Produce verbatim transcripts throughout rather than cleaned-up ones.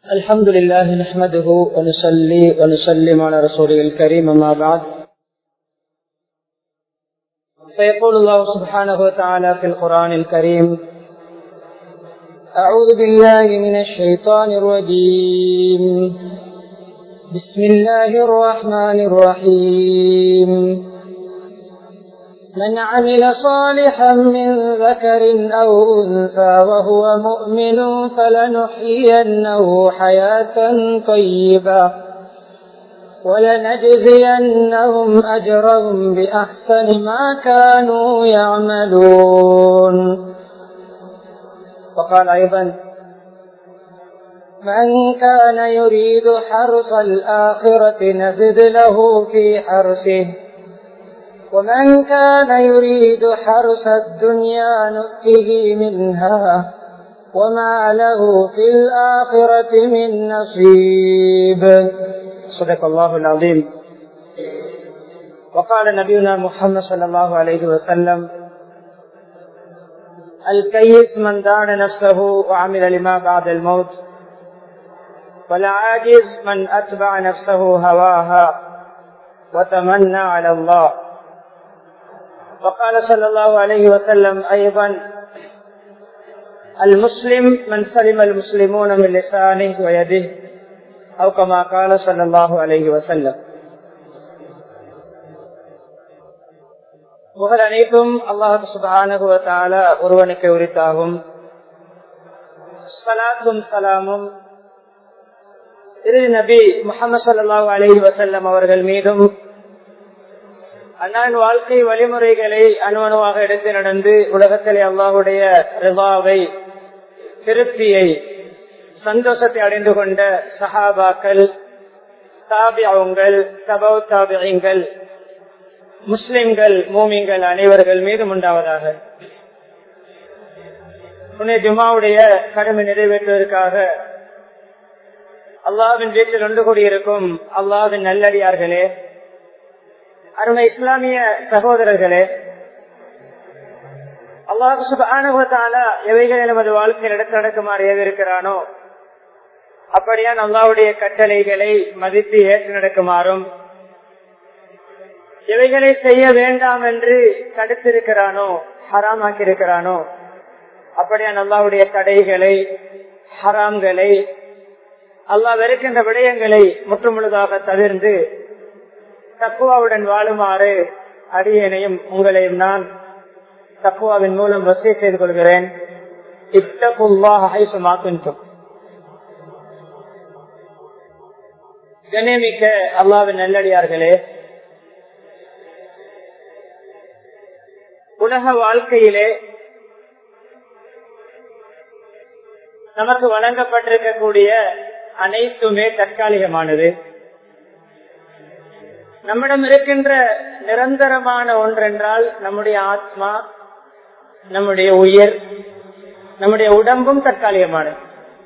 الحمد لله نحمده ونصلي ونسلم على رسوله الكريم أما بعد فيقول الله سبحانه وتعالى في القرآن الكريم أعوذ بالله من الشيطان الرجيم بسم الله الرحمن الرحيم من عمل صالحا من ذكر أو أنثى وهو مؤمن فلنحيينه حياة طيبة ولنجزينهم أجرهم بأحسن ما كانوا يعملون. وقال أيضا من كان يريد حرث الآخرة نزد له في حرثه ومن كان يريد حرث الدنيا نؤته منها وما له في الآخرة من نصيب. صدق الله العظيم. وقال نبينا محمد صلى الله عليه وسلم الكيس من دان نفسه وعمل لما بعد الموت والعاجز من أتبع نفسه هواها وتمنى على الله. وقال صلى الله عليه وسلم أيضا المسلم من سلم المسلمون من لسانه ويده أو كما قال صلى الله عليه وسلم. புகழ் அனைத்தும் அல்லாஹ் சுப்ஹானஹு வ தஆலா ஒருவனுக்கு உரித்தாகும். ஸலாத்தும் ஸலாமும் இறுதி நபி முஹம்மது ஸல்லல்லாஹு அலைஹி வஸல்லம் அவர்கள் மீதும் அன்னாரின் வாழ்க்கை வழிமுறைகளை அணுவணுவாக எடுத்து நடந்து உலகத்திலே அல்லாஹுடைய ரிதாவை திருப்தியை சந்தோஷத்தை அடைந்து கொண்ட சஹாபாக்கள் தாபிஊன்கள் தபவு தாபிஈன்கள் முஸ்லிம்கள் மூமின்கள் அனைவர்கள் மீதும் உண்டாவதாக. புனித ஜுமாவுடைய கடமை நிறைவேற்றுவதற்காக அல்லாஹ்வின் வீட்டில் ஒன்று கூடியிருக்கும் அல்லாஹ்வின் நல்லடியார்களே, அருமை இஸ்லாமிய சகோதரர்களே, அல்லாஹ் சுப்ஹானஹு வ தஆலா எவைகளை நமது வாழ்க்கையில் எடுத்து நடக்குமாறு ஏவிருக்கிறானோ அப்படியான் அல்லாஹ்வுடைய கட்டளைகளை மதித்து ஏற்று நடக்குமாறும் எவைகளை செய்ய வேண்டாம் என்று தடுத்திருக்கிறானோ ஹராமாக்கி இருக்கிறானோ அப்படியான் அல்லாஹ்வுடைய தடைகளை ஹராம்களை அல்லாஹ் வெறுக்கின்ற விடயங்களை முற்றுமுழுதாக தவிர்த்து தக்குவாவுடன் வாழுமாறு அடியேனையும் உங்களையும் நான் தக்குவாவின் மூலம் வசிய செய்து கொள்கிறேன். இத்தகுல்லாஹ ஹைஸுமா குன்தும். கண்ணியமிக்க அல்லாஹ்வின் நல்லடியார்களே, உலக வாழ்க்கையிலே நமக்கு வழங்கப்பட்டிருக்கக்கூடிய அனைத்துமே தற்காலிகமானது. நம்மிடம் இருக்கின்ற நிரந்தரமான ஒன்றென்றால் நம்முடைய ஆத்மா, நம்முடைய உயிர், நம்முடைய உடம்பும் தற்காலிகமானது.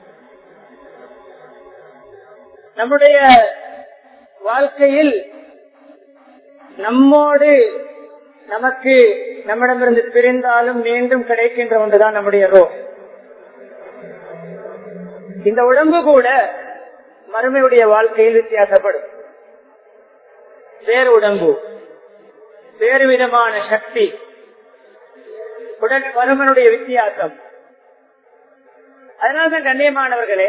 நம்முடைய வாழ்க்கையில் நம்மோடு நமக்கு நம்மிடமிருந்து பிரிந்தாலும் மீண்டும் கிடைக்கின்ற ஒன்றுதான் நம்முடைய ரோஹ். இந்த உடம்பு கூட மறுமையுடைய வாழ்க்கையில் வித்தியாசப்படும். வேறு உடம்பு, வேறு விதமான சக்தி, உடல் பருமனுடைய வித்தியாசம். அதனால்தான் கண்ணியமானவர்களே,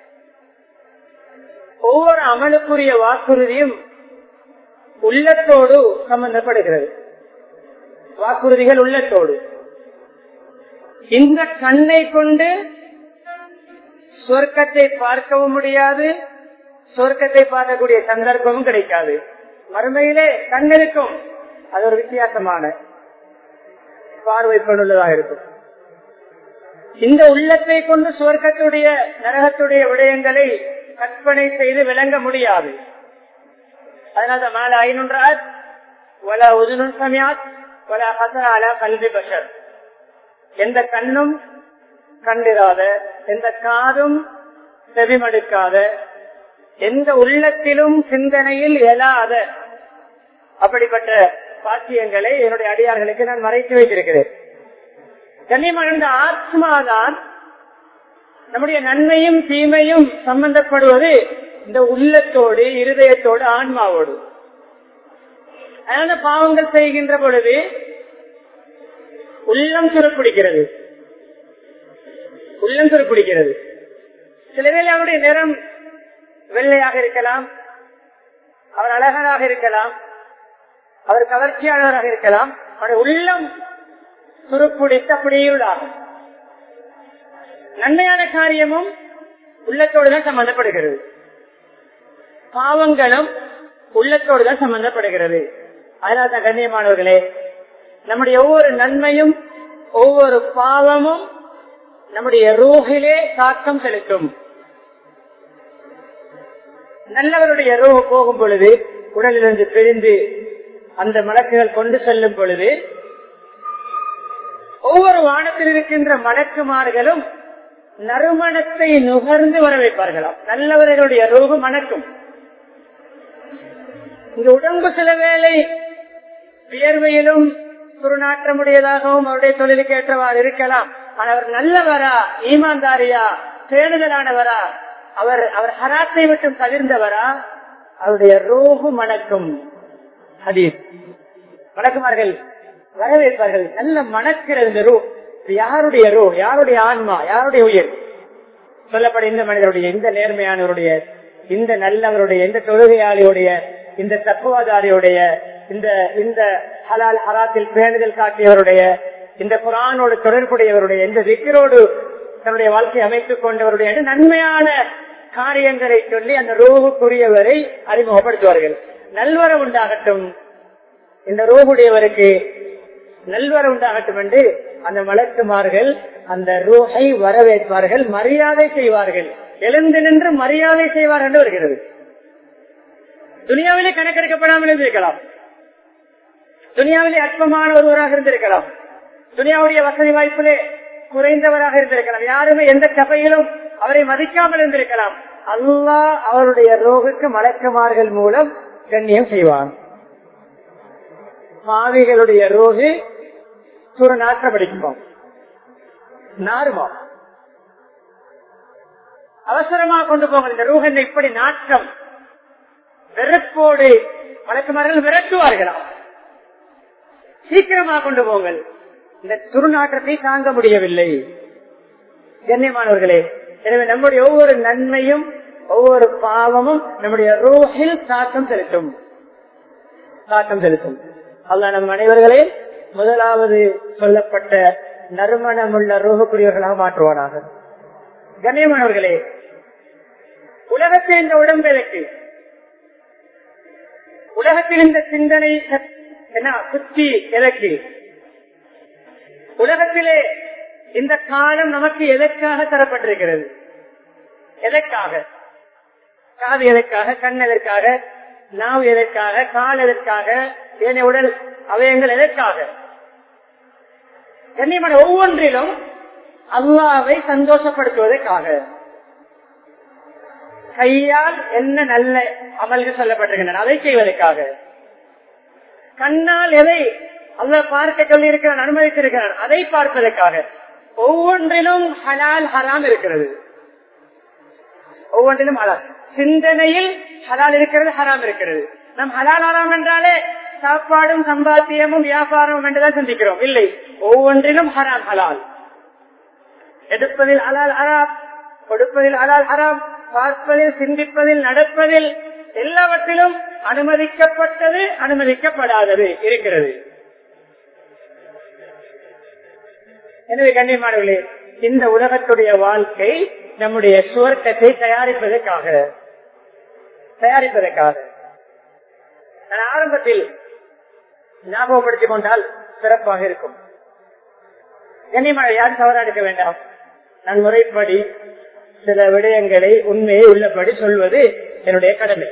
ஒவ்வொரு அமலுக்குரிய வாக்குறுதியும் உள்ளத்தோடு சம்பந்தப்படுகிறது. வாக்குறுதிகள் உள்ளத்தோடு. இந்த கண்ணை கொண்டு சொர்க்கத்தை பார்க்கவும் முடியாது, சொர்க்கத்தை பார்க்கக்கூடிய சந்தர்ப்பமும் கிடைக்காது. மறுமையிலே கண்ணிருக்கும், அது ஒரு வித்தியாசமான பார்வை கொண்டுள்ளதாக இருக்கும். இந்த உள்ளத்தை கொண்டு சுவர்க்கத்துடைய நரகத்துடைய விடயங்களை கற்பனை செய்து விளங்க முடியாது. அதனால மேல ஐநூறாத் வல உதுனுன் சமியாத் வல ஹசனால கல்வி பஷர். எந்த கண்ணும் கண்டிராத, எந்த காதும் செவிமடுக்காத, எந்த உள்ளத்திலும் சிந்தனையில் எழாத அப்படிப்பட்ட பாக்கியங்களை என்னுடைய அடியார்களுக்கு நான் மறைத்து வைத்திருக்கிறேன். கண்ணியமான ஆத்மாதான் நம்முடைய நன்மையும் தீமையும் சம்பந்தப்படுவது இந்த உள்ளத்தோடு, இருதயத்தோடு, ஆன்மாவோடு. அதனால பாவங்கள் செய்கின்ற பொழுது உள்ளம் சுரப்பிடிக்கிறது, உள்ளம் சுரப்பிடிக்கிறது. சில வேளை அவருடைய நிறம் வெள்ளையாக இருக்கலாம், அவர் அழகராக இருக்கலாம், அவர் கவர்ச்சியாளராக இருக்கலாம், அவருடைய உள்ளம் சுருப்பிடித்து அப்படியே உள்ளாகும். நன்மையான காரியமும் உள்ளத்தோடுதான் சம்பந்தப்படுகிறது, பாவங்களும் உள்ளத்தோடுதான் சம்பந்தப்படுகிறது. அதனால்தான் கண்ணியமானவர்களே, நம்முடைய ஒவ்வொரு நன்மையும் ஒவ்வொரு பாவமும் நம்முடைய ரூஹிலே தாக்கம் செலுத்தும். நல்லவருடைய ரூஹ் போகும் பொழுது, உடலிலிருந்து பிரிந்து அந்த மலக்குகள் கொண்டு செல்லும் பொழுது, ஒவ்வொரு வானத்தில் இருக்கின்ற மலக்குமார்களும் நறுமணத்தை நுகர்ந்து வர வைப்பார்களாம். நல்லவர்களுடைய ரூஹு மணக்கும். இந்த உடம்பு சில வேளை வியர்வையிலும் துர்நாற்றமுடையதாகவும் அவருடைய தொழிலுக்கு ஏற்றவாறு இருக்கலாம். ஆனால் அவர் நல்லவரா, ஈமான்தாரியா, பேணுதலானவரா, அவர் அவர் ஹராத்தை விட்டும் தவிர்ந்தவரா, அவருடைய ரூஹு மணக்கும். ஹதீஸ் மணக்குமார்கள் வரவேற்பார்கள். நல்ல மணக்கிறது ரூ. யாருடைய ரூ, யாருடைய ஆன்மா, யாருடைய உயிர் சொல்லப்படும் இந்த மனிதருடைய, இந்த நேர்மையானவருடைய, இந்த நல்லவருடைய, இந்த தொழுகையாளியுடைய, இந்த தக்குவாதாரியுடைய, இந்த இந்த ஹலால் ஹராத்தில் பேணுதல் காட்டியவருடைய, இந்த குர்ஆனோடு தொடர்புடையவருடைய, இந்த திக்ரோடு தன்னுடைய வாழ்க்கையை அமைத்துக் கொண்டவருடைய நன்மையான காரியங்களை சொல்லி அந்த ரூஹுக்குரியவரை அறிமுகப்படுத்துவார்கள். நல்வரம் உண்டாகட்டும், இந்த ரூஹுடையவருக்கு நல்வரம் உண்டாகட்டும் என்று அந்த மலக்குமார்கள் அந்த ரூஹை வரவேற்பார்கள், மரியாதை செய்வார்கள். எழுந்து நின்று மரியாதை செய்வார்கள் என்று வருகிறது. துனியாவிலே கணக்கெடுக்கப்படாமல் இருந்திருக்கலாம், துனியாவிலே அற்பமான ஒருவராக இருந்திருக்கலாம், துனியாவுடைய வசதி வாய்ப்பிலே குறைந்தவராக இருந்திருக்கலாம், யாருமே எந்த சபையிலும் அவரை மதிக்காமல் இருந்திருக்கலாம். அல்லாஹ் அவருடைய ரோகுக்கு மலக்குமார்கள் மூலம் கண்ணியம் செய்வான். பாவிகளுடைய ரோகு துரு நாற்றப்படிக்குமா, நாருமா, அவசரமா கொண்டு போங்க. இந்த ரூஹன் இப்படி நாட்டம் வெறுப்போடு மலக்குமார்கள் விரட்டுவார்களாம். சீக்கிரமா கொண்டு போங்கள், இந்த துர்நாற்றத்தை தாங்க முடியவில்லை. கண்ணியமானவர்களே, எனவே நம்முடைய ஒவ்வொரு நன்மையும் ஒவ்வொரு பாவமும் நம்முடைய ரூஹில் தாக்கம் செலுத்தும், தாக்கம் செலுத்தும். அல்லாஹ் நம் அனைவர்களே முதலாவது சொல்லப்பட்ட நறுமணமுள்ள ரூஹுக்குரியவர்களாக மாற்றுவானாக. கண்ணியமானவர்களே, உலகத்தில் இந்த உடம்பெருக்கு, உலகத்தில் இந்த சிந்தனை என்ன புத்தி எதற்கு, உலகத்திலே இந்த காலம் நமக்கு எதற்காக தரப்பட்டிருக்கிறது, எதற்காக? காது எதற்காக, கண் எதற்காக, நாவு எதற்காக, கால் எதற்காக, ஏனைய உடல் அவயங்கள் எதற்காக? கண்ணியமான ஒவ்வொன்றிலும் அல்லாஹ்வை சந்தோஷப்படுத்துவதற்காக. கையால் என்ன நல்ல அமல்கள் சொல்லப்பட்டிருக்கின்றன அதை செய்வதற்காக. கண்ணால் எதை அல்லாஹ் பார்க்க சொல்லி இருக்கிறான், அனுமதித்திருக்கிறான் அதை பார்ப்பதற்காக. ஒவ்வொன்றிலும் ஹலால் ஹராம் இருக்கிறது, ஒவ்வொன்றிலும் ஹலால். சிந்தனையில் ஹலால் இருக்கிறது, ஹராம் இருக்கிறது. நம் ஹலால் ஹராம் என்றாலே சாப்பாடும் சம்பாத்தியமும் வியாபாரமும் என்றுதான் சிந்திக்கிறோம். இல்லை, ஒவ்வொன்றிலும் ஹராம் ஹலால். எடுப்பதில் ஹலால் ஹராம், கொடுப்பதில் ஹலால் ஹராம், பார்ப்பதில், சிந்திப்பதில், நடப்பதில், எல்லாவற்றிலும் அனுமதிக்கப்பட்டது அனுமதிக்கப்படாதது இருக்கிறது. எனவே கண்ணியமானவர்களே, இந்த உலகத்துடைய வாழ்க்கை நம்முடைய சுவர்க்கத்தை தயாரிப்பதற்காக தயாரிப்பதற்காக நான் ஆரம்பத்தில் ஞாபகப்படுத்திக் கொண்டால் சிறப்பாக இருக்கும். கண்ணியமான யாரும் தவறா எடுக்க வேண்டாம். நான் முறைப்படி சில விடயங்களை உண்மையை உள்ளபடி சொல்வது என்னுடைய கடமை.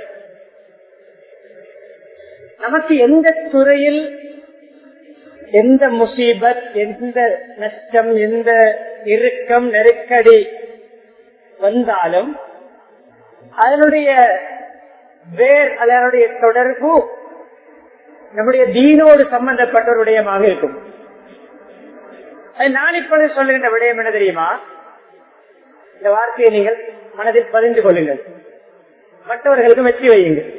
நமக்கு எந்த துறையில் எந்த முசீபத், எந்த நஷ்டம், எந்த இறுக்கம், நெருக்கடி வந்தாலும் அதனுடைய வேர், அதனுடைய தொடர்பு நம்முடைய தீனோடு சம்பந்தப்பட்ட ஒரு விடயமாக இருக்கும். நான் இப்போது சொல்லுகின்ற விடயம் என்ன தெரியுமா? இந்த வார்த்தையை நீங்கள் மனதில் பதிந்து கொள்ளுங்கள், மற்றவர்களுக்கும் வெற்றி வையுங்கள்.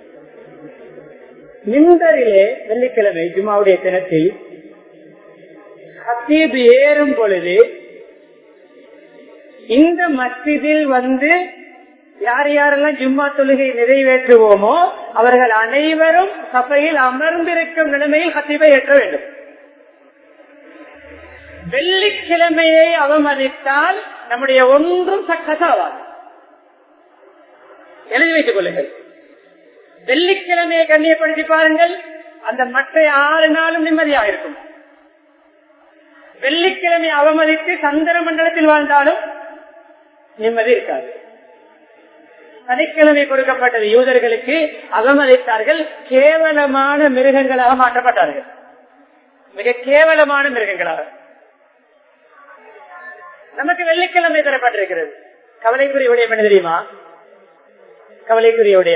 மிம்பரிலே வெள்ளிக்கிழமை ஜும்மாவுடைய தினத்தில் ஹத்தீப் ஏறும் பொழுது இந்த மஸ்ஜிதில் வந்து யார் யாரெல்லாம் ஜும்மா தொழுகை நிறைவேற்றுவோமோ அவர்கள் அனைவரும் சபையில் அமர்ந்திருக்கும் நிலைமையில் ஹத்தீபை ஏற்ற வேண்டும். வெள்ளிக்கிழமையை அவமதித்தால் நம்முடைய ஒன்றும் சக்சஸ் ஆவாது. எழுதி வைத்துக் கொள்ளுங்கள். வெள்ளிக்கிழமையை கண்ணியப்படுத்தி பாருங்கள், அந்த மற்ற ஆறு நாளும் நிம்மதியாக இருக்கும். வெள்ளிக்கிழமை அவமதித்து சந்திர மண்டலத்தில் வாழ்ந்தாலும் நிம்மதி இருக்காது. சனிக்கிழமை கொடுக்கப்பட்டது யூதர்களுக்கு, அவமதித்தார்கள், கேவலமான மிருகங்களாக மாற்றப்பட்டார்கள், மிக கேவலமான மிருகங்களாக. நமக்கு வெள்ளிக்கிழமை தரப்பட்டிருக்கிறது. கவலைக்குரிய உடைய என்ன தெரியுமா? கவலைக்குரிய உடைய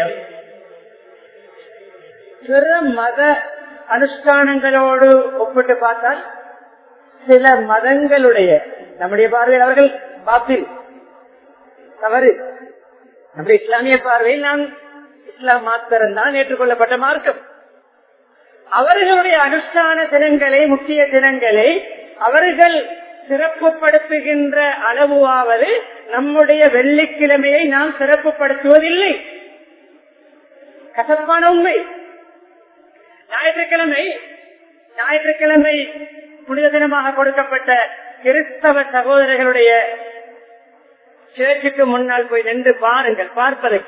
பிற மத அனுஷ்டானங்களோடு ஒப்பிட்டு பார்த்தால் சில மதங்களுடைய நம்முடைய பார்வையில் அவர்கள் பாத்தில் தவறு. நம்முடைய இஸ்லாமிய பார்வையில் நாம் இஸ்லாம் மாத்திரம்தான் ஏற்றுக்கொள்ளப்பட்ட மார்க்கம். அவர்களுடைய அனுஷ்டான தினங்களை, முக்கிய தினங்களை அவர்கள் சிறப்புப்படுத்துகின்ற அளவாவது நம்முடைய வெள்ளிக்கிழமையை நாம் சிறப்புப்படுத்துவதில்லை. கசப்பான உண்மை. ஞாயிற்றுக்கிழமை ஞாயிற்றுக்கிழமை புனித தினமாக கொடுக்கப்பட்ட கிறிஸ்தவ சகோதரர்களுடைய சேர்ச்சுக்கு முன்னால் போய் நின்று பாருங்கள். பார்ப்பதற்கு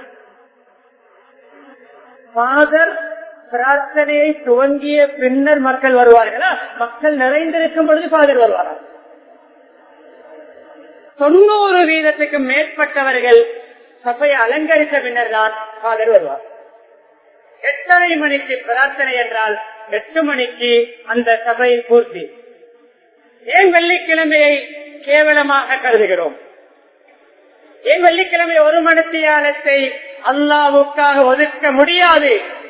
ஃபாதர் பிரார்த்தனையை துவங்கிய பின்னர் மக்கள் வருவார்களா? மக்கள் நிறைந்திருக்கும் பொழுது ஃபாதர் வருவாரா? தொண்ணூறு வீதத்துக்கு மேற்பட்டவர்கள் சபையை அலங்கரித்த பின்னர் தான் ஃபாதர் வருவார். எட்டரை மணிக்கு பிரார்த்தனை என்றால் எட்டு மணிக்கு அந்த சபை பூர்த்தி. ஏன் வெள்ளிக்கிழமையை கேவலமாக கருதுகிறோம்? ஏன் வெள்ளிக்கிழமை ஒரு மணித்தியாலத்தை அல்லாஹ்வுக்காக ஒதுக்க முடியாது?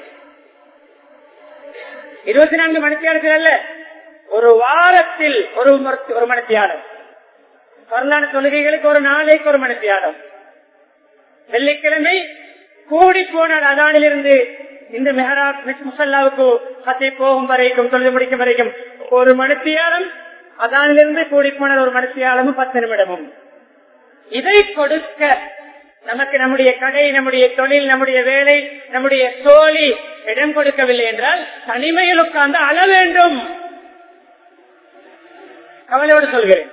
இருபத்தி நான்கு மணித்தியாலத்தில் அல்ல, ஒரு வாரத்தில் ஒரு ஒரு மணித்தியாலம். வரலாறு தொழுகைகளுக்கு ஒரு நாளைக்கு ஒரு மணித்தியாலம். வெள்ளிக்கிழமை கூடி போனால் அதானிலிருந்து இந்த மெஹராப் முசல்லாவுக்கு கத்தை போகும் வரைக்கும், தொழுது முடிக்கும் வரைக்கும் ஒரு மணித்தியாலம். அதானிலிருந்து கூடி போனால் ஒரு மணித்தியாலமும் பத்து நிமிடமும். இதை கொடுக்க நமக்கு நம்முடைய கடை, நம்முடைய தொழில், நம்முடைய வேலை, நம்முடைய சோழி இடம் கொடுக்கவில்லை என்றால் தனிமையில் உட்கார்ந்து அழ வேண்டும். கவலையோடு சொல்கிறேன்.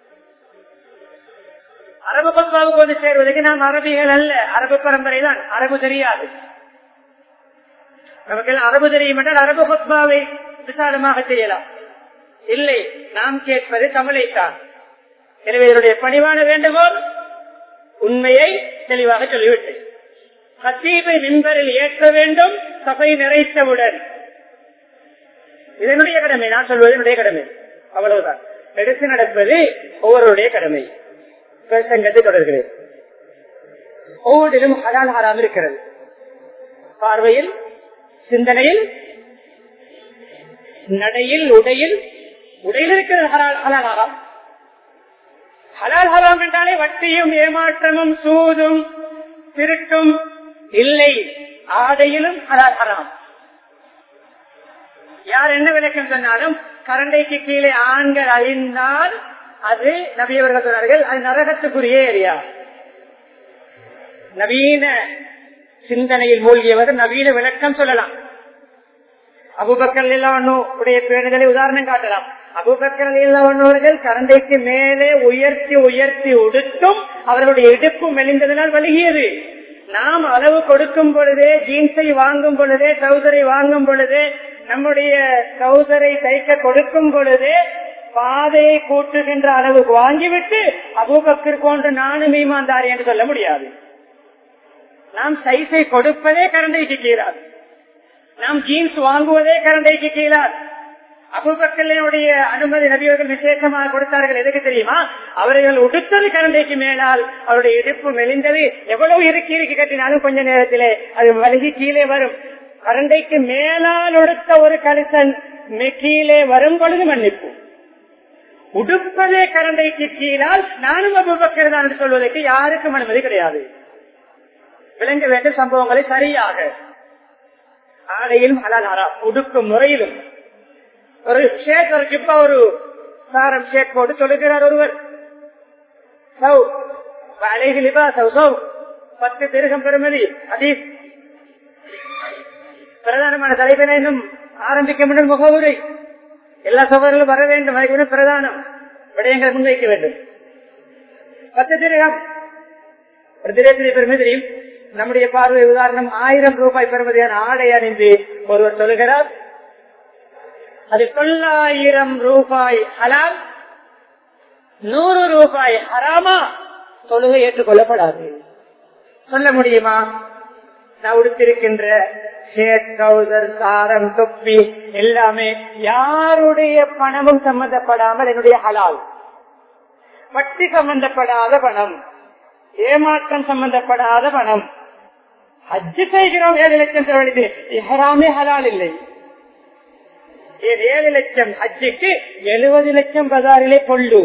அரபு பத்வாவுக்கு வந்து சேர்வதற்கு நாம் அரபிகள் அல்ல, அரபு பரம்பரை தான். அரபு தெரியாது நமக்கு. அரபு தெரியும் என்றால் அரபு பத்வாவை விசாலமாக செய்யலாம். இல்லை, நாம் கேட்பது தமிழைத்தான். எனவே இதனுடைய பணிவான வேண்டுகோள், உண்மையை தெளிவாக சொல்லிவிட்டு கத்தீபை மிம்பரில் ஏற்ற வேண்டும். சபை நிறைத்தவுடன் இதனுடைய கடமை, நான் சொல்வது என்னுடைய கடமை, அவ்வளவுதான். எடுத்து நடப்பது ஒவ்வொருடைய கடமை. பிரசங்கத்தை தொடர்கிறேன். ஒவ்வொன்றிலும் ஹலால் ஹராம் இருக்கிறது. பார்வையில், சிந்தனையில், நடையில், உடையில். உடையில் இருக்கிறது ஹலால் ஹராம். ஹலால் ஹராம் என்றாலே வட்டியும் ஏமாற்றமும் சூதும் திருட்டும் இல்லை. ஆடையிலும் ஹலால் ஹராம். யார் என்ன விளக்கம் சொன்னாலும் கரண்டைக்கு கீழே ஆண்கள் அழிந்தால் அது நபியவர்கள் சொன்னார்கள், அது நரகத்துக்குரிய ஏரியா. நவீன சிந்தனையில் மூழ்கியவர்கள் நவீன விளக்கம் சொல்லலாம். அபூபக்கர் உடைய பேணுதலை உதாரணம் காட்டலாம். அபூபக்கர் அவர்கள் கரண்டைக்கு மேலே உயர்த்தி உயர்த்தி உடுத்தும் அவர்களுடைய இடுப்பு மெலிந்ததனால் வலிகியது. நாம் அளவு கொடுக்கும் பொழுதே, ஜீன்ஸை வாங்கும் பொழுதே, ட்ரௌசரை வாங்கும் பொழுதே, நம்முடைய ட்ரௌசரை தைக்க கொடுக்கும் பொழுதே பாதையை கூட்டுகின்ற அளவுக்கு வாங்கிவிட்டு அபூபக்கர் போன்று நானும் ஈமான்தாரி என்று சொல்ல முடியாது. நாம் சைஸை கொடுப்பதே கரண்டைக்கு கீழார். நாம் ஜீன்ஸ் வாங்குவதே கரண்டைக்கு கீழார். அபூபக்கருடைய அனுமதி நபியவர்கள் விசேஷமாக கொடுத்தார்கள். எதுக்கு தெரியுமா? அவர்கள் உடுத்தது கரண்டைக்கு மேலால் அவருடைய இடுப்பு மெலிந்தது. எவ்வளவு இறுக்கி இறுக்கி கட்டினாலும் கொஞ்ச நேரத்திலே அது வலகி கீழே வரும். கரண்டைக்கு மேலால் உடுத்த ஒரு கலிசன் கீழே வரும் பொழுது மன்னிப்பு. உடுப்பதே கரண்டைக்கு கீழால் நானும் அபூபக்கர் தான் என்று சொல்வதற்கு யாருக்கும் அனுமதி கிடையாது. விளங்க வேண்டிய சம்பவங்களை சரியாக ஆடையிலும் ஹலால் ஹராம், உடுக்கும் முறையிலும். ஒரு ஷேக் ஒரு ஜிப்பா ஒரு சாரம் ஷேக் போட்டு சொல்லுகிறார் ஒருவர், பத்து திருகம் பெறுமதி. அதீஸ் பிரதானமான தலைவனை இன்னும் ஆரம்பிக்க முடியும். முகவுரை எல்லா சகோதரர்களும் வர வேண்டும். அதுக்கு பிரதானம் விடயங்களை முன்வைக்க வேண்டும். பத்து திருகம் ஒரு திரேத்திரை பெறுமதி. நம்முடைய பார்வை உதாரணம் ஆயிரம் ரூபாய் பெறுமதியான ஆடை அணிந்து ஒருவர் சொல்லுகிறார், அது தொள்ளாயிரம் ரூபாய் ஹலால், நூறு ரூபாய் ஹராமா, தொழுகை ஏற்றுக்கொள்ளப்படாது. சொல்ல முடியுமா? நான் உடுத்திருக்கின்ற ஷேட், ட்ரௌசர், சாரம், தொப்பி எல்லாமே யாருடைய பணமும் சம்பந்தப்படாமல் என்னுடைய ஹலால், வட்டி சம்பந்தப்படாத பணம், ஏமாற்றம் சம்பந்தப்படாத பணம். ஹஜ்ஜு செய்கிறோம், ஏழு லட்சம் செலவழித்து ஹராமே ஹலால் இல்லை. ஏழு லட்சம் ஹஜ்ஜுக்கு எழுபது லட்சம் பஜாரிலே கொள்ளு,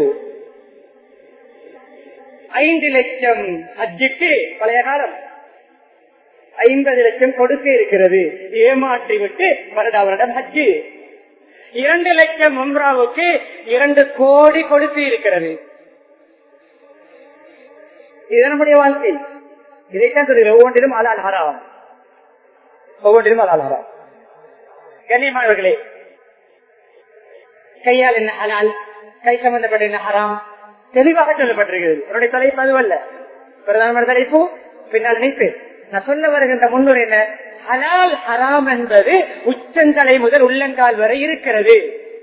ஐந்து லட்சம் ஹஜ்ஜுக்கு பழைய காலம் ஐம்பது லட்சம் கொடுக்க இருக்கிறது. ஏமாற்றி விட்டு வருடா வருடம் ஹஜ்ஜு. இரண்டு லட்சம் உம்ராவுக்கு இரண்டு கோடி கொடுத்து இருக்கிறது. இது நம்முடைய வாழ்க்கை. இதைத்தான் சொல்லுகிறேன், ஒவ்வொன்றிலும் ஹலால் ஹராம், ஒவ்வொன்றிலும் ஹலால் ஹராம். கண்ணியமானவர்களே, கையால் என்ன ஹலால், கை சம்பந்தப்பட்ட என்ன ஹராம் தெளிவாக சொல்லப்பட்டிருக்கிறது. என்னுடைய தலைப்பு அதுவல்ல, பிரதானமான தலைப்பு பின்னால் நினைப்பேன். நான் சொல்ல வருகின்ற முன்னுரை என்ன, ஹலால் ஹராம் என்பது உச்சந்தலை முதல் உள்ளங்கால் வரை இருக்கிறது.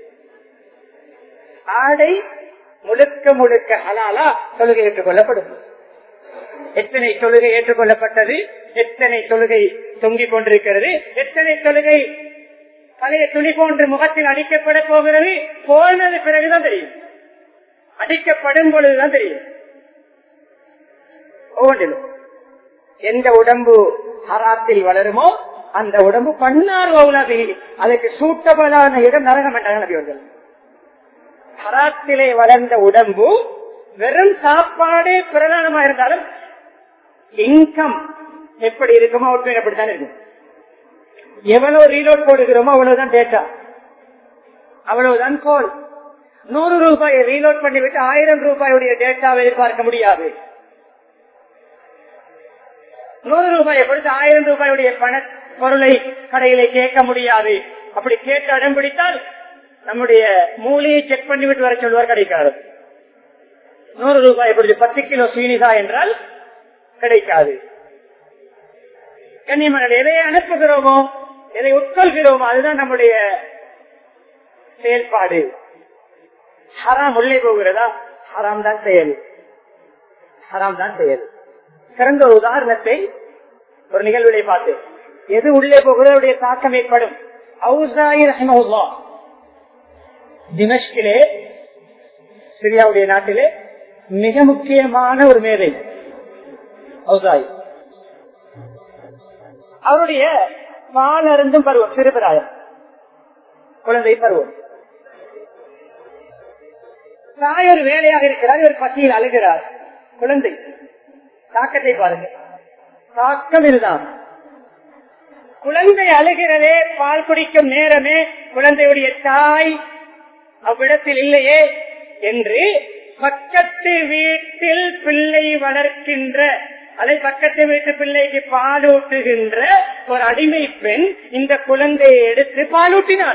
ஆடை முழுக்க முழுக்க ஹலாலா தொழுகை ஏற்றுக்கொள்ளப்படும். எத்தனை தொழுகை ஏற்றுக்கொள்ளப்பட்டது, எத்தனை தொழுகை தொங்கிக் கொண்டிருக்கிறது, எத்தனை தொழுகை பழைய துணி போன்று முகத்தில் அடிக்கப்பட போகிறது, போனது பிறகுதான் தெரியும், அடிக்கப்படும் பொழுதுதான் தெரியும். ஒவ்வொன்றிலும் எந்த உடம்பு ஹராத்தில் வளருமோ அந்த உடம்பு பன்னார் வௌலாதி, அதற்கு சூட்டபலான இடம் நரகம் என்றார்கள் நபியவர்கள். ஹராத்திலே வளர்ந்த உடம்பு வெறும் சாப்பாடு பிரதானமா இருந்தாலும் இன்கம் எப்படி இருக்குமோ அவுட்புட் அப்படித்தான் இருக்கும். எவ்வளவு ரீலோட் போடுகிறோமோ அவ்வளவுதான் டேட்டா, அவ்வளவுதான் கோல். நூறு ரூபாயை ரீலோட் பண்ணிவிட்டு ஆயிரம் ரூபாயுடைய டேட்டாவை எதிர்பார்க்க முடியாது. நூறு ரூபாயை கொடுத்து ஆயிரம் ரூபாயுடைய பண பொருளை கடையிலே கேட்க முடியாது. அப்படி கேட்டு அடம் பிடித்தால் நம்முடைய மூளையை செக் பண்ணிவிட்டு வர சொல்வார் கடைக்காரர். நூறு ரூபாயை கொடுத்து பத்து கிலோ சீனிதா என்றால் கிடைக்காது. கண்ணியமர்கள், எதை அனுப்புகிறோமோ, எதை உட்கொள்கிறோமோ அதுதான் நம்முடைய செயல்பாடு. ஹராம் உள்ளே போகிறதா, ஹராம் தான் செயல், ஹராம் தான் செயல். சிறந்த ஒரு உதாரணத்தை ஒரு நிகழ்விலை பார்த்து, எது உள்ளே போகிறதுடைய தாக்கம் ஏற்படும். அவுசாயி ரஹிமஹுல்லாஹ் திமஷ்கிலே, சிரியாவுடைய நாட்டிலே மிக முக்கியமான ஒரு மேதை அவுசாயி. அவருடைய பால் அருந்தும் பருவம், சிறுபிராயம், குழந்தை பருவம். தாய் ஒரு வேலையாக இருக்கிறார், ஒரு பசியில் அழுகிறார். குழந்தை தாக்கத்தை பாருங்க, தாக்கம் இதுதான். குழந்தை அழுகிறதே, பால் குடிக்கும் நேரமே குழந்தையுடைய தாய் அவ்விடத்தில் இல்லையே என்று பக்கத்து வீட்டில் பிள்ளை வளர்க்கின்ற, அதை பக்கத்து வீட்டு பிள்ளைக்கு பாலூட்டுகின்ற ஒரு அடிமை பெண் இந்த குழந்தையை எடுத்து பாலூட்டினாள்.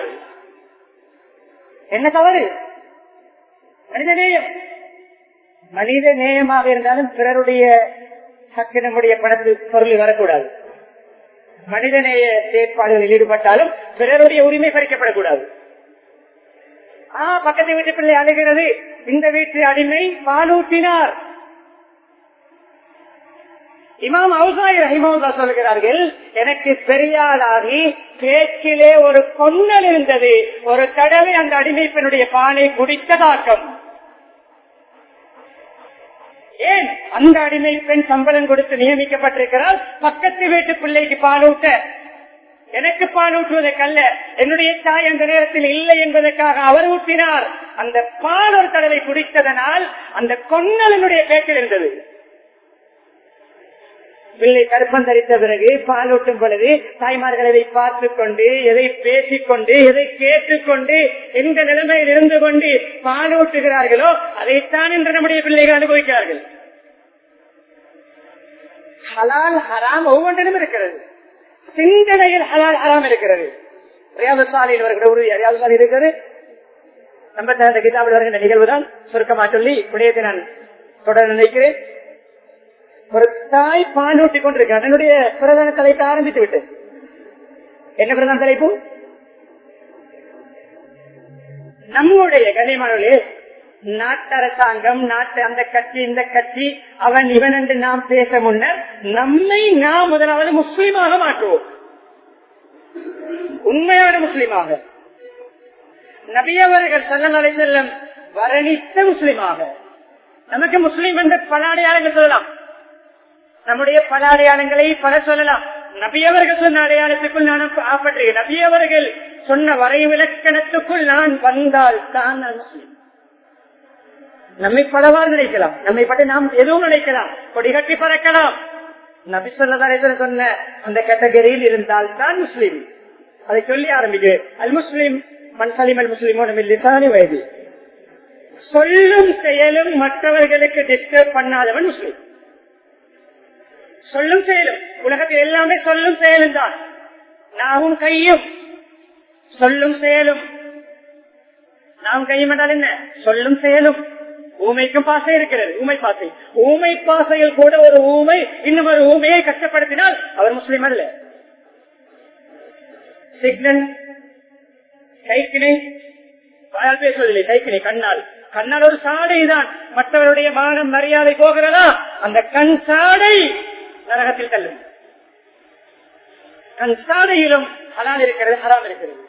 என்ன தவறு? மனித நேயம். மனித நேயமாக இருந்தாலும் பிறருடைய சக்தி நம்முடைய பணத்து பொருள் வரக்கூடாது. மனிதநேய செயற்பாடுகளில் ஈடுபட்டாலும் பிறருடைய உரிமை பறிக்கப்படக்கூடாது. ஆஹ் பக்கத்து வீட்டு பிள்ளை அழுகிறது, இந்த வீட்டு அடிமை பாலூட்டினார். இமாம் அவுசாயி ரஹிமஹுல்லாஹ் சொல்கிறார்கள், எனக்கு பெரியாளாகி பேச்சிலே ஒரு கொன்னல் இருந்தது. ஒரு தடவை அந்த அடிமை பெண்ணுடைய பாலை குடித்த தாக்கம். ஏன்? அந்த அடிமை பெண் சம்பளம் கொடுத்து நியமிக்கப்பட்டிருக்கிறார் பக்கத்து வீட்டு பிள்ளைக்கு பாலூட்ட. எனக்கு பால் ஊற்றுவதற்கல்ல, என்னுடைய தாய் அந்த நேரத்தில் இல்லை என்பதற்காக அவர் ஊற்றினார். அந்த பால் ஒரு தடவை குடித்ததனால் அந்த கொன்னல் என்னுடைய பேச்சில் இருந்தது. பிள்ளை கற்பம் தரித்த பிறகு பால் ஊட்டும் பொழுது தாய்மார்கள் எதை பார்த்துக் கொண்டு, எதை பேசிக்கொண்டு, எதை கேட்டுக்கொண்டு, எந்த நிலைமையில் இருந்து கொண்டு பால் ஊட்டுகிறார்களோ அதைத்தான் என்று நம்முடைய பிள்ளைகள் அனுபவிக்கிறார்கள். ஹலால் ஹராம் ஒவ்வொன்றிலும் இருக்கிறது. சிந்தனையில் ஹலால் ஹராம் இருக்கிறது. ரியாது சாலிஹீன் அவர்களுடைய உறுதி ரியாது சாலிஹீன் இருக்கிறது. நம்ம அந்த கிதாபில் வருகின்ற நிகழ்வுதான் சுருக்கமா சொல்லி விடயத்தை நான் தொடர நினைக்கிறேன். ஒரு தாய் பால் ஊட்டிக் கொண்டிருக்கிறார். என்னுடைய பிரதான தலைப்பை ஆரம்பித்து விட்டு என்ன பிரதான தலைப்பு? நம்முடைய கண்ணியமானவர்களே, நாட்டரசாங்கம், நாட்டு அந்த கட்சி இந்த கட்சி அவன் இவன் என்று நாம் பேச முன்னர் நம்மை நாம் முதலாவது முஸ்லீமாக மாற்றுவோம். உண்மையான முஸ்லீமாக, நபியவர்கள் ஸல்லல்லாஹு அலைஹி வஸல்லம் வர்ணித்த முஸ்லீமாக. நமக்கு முஸ்லீம் என்ற பல அடையாளங்கள் சொல்லலாம், நம்முடைய பல அடையாளங்களை பல சொல்லலாம். நபியவர்கள் சொன்ன அடையாளத்துக்குள் நான் ஆப்பற்றேன். நபியவர்கள் சொன்ன வரை விலக்கணத்துக்குள் நான் வந்தால் தான் நான் முஸ்லீம். நம்மை பலவாறு நினைக்கலாம், நம்மை பற்றி நாம் எதுவும் நினைக்கலாம், கொடி கட்டி பறக்கலாம். நபி ஸல்லல்லாஹு அலைஹி வஸல்லம் சொன்ன அந்த கேட்டகரியில் இருந்தால் தான் முஸ்லீம். அதை சொல்லி ஆரம்பிக்கிறேன். அல் முஸ்லிம் மன் சலிம அல் முஸ்லிமூன மின் லிசானி வ யதிஹி. சொல்லும் செயலும் மற்றவர்களுக்கு டிஸ்டர்ப் பண்ணாதவன் முஸ்லீம். சொல்லும் செயலும், உலகத்தில் எல்லாமே சொல்லும் செயலும் தான். நாமும் கையும் சொல்லும் செயலும். நாம் கையும் என்றால் என்ன? சொல்லும் செயலும். ஊமைக்கும் பாசை இருக்கிறது, ஊமை பாசை. ஊமை பாசையில் கூட ஒரு ஊமை இன்னும் ஒரு ஊமையை கஷ்டப்படுத்தினால் அவர் முஸ்லீம் அல்ல. சிக்னல் சைக்கிளை வாயால் பேசுவதில்லை, சைக்கிளை கண்ணால். கண்ணால் ஒரு சாடை தான். மற்றவருடைய மானம் மரியாதை போகிறதா? அந்த கண் சாடை நரகத்தில் தள்ளும். கண் சாடையிலும் ஹலால் இருக்கிறது, ஹராம் இருக்கிறது.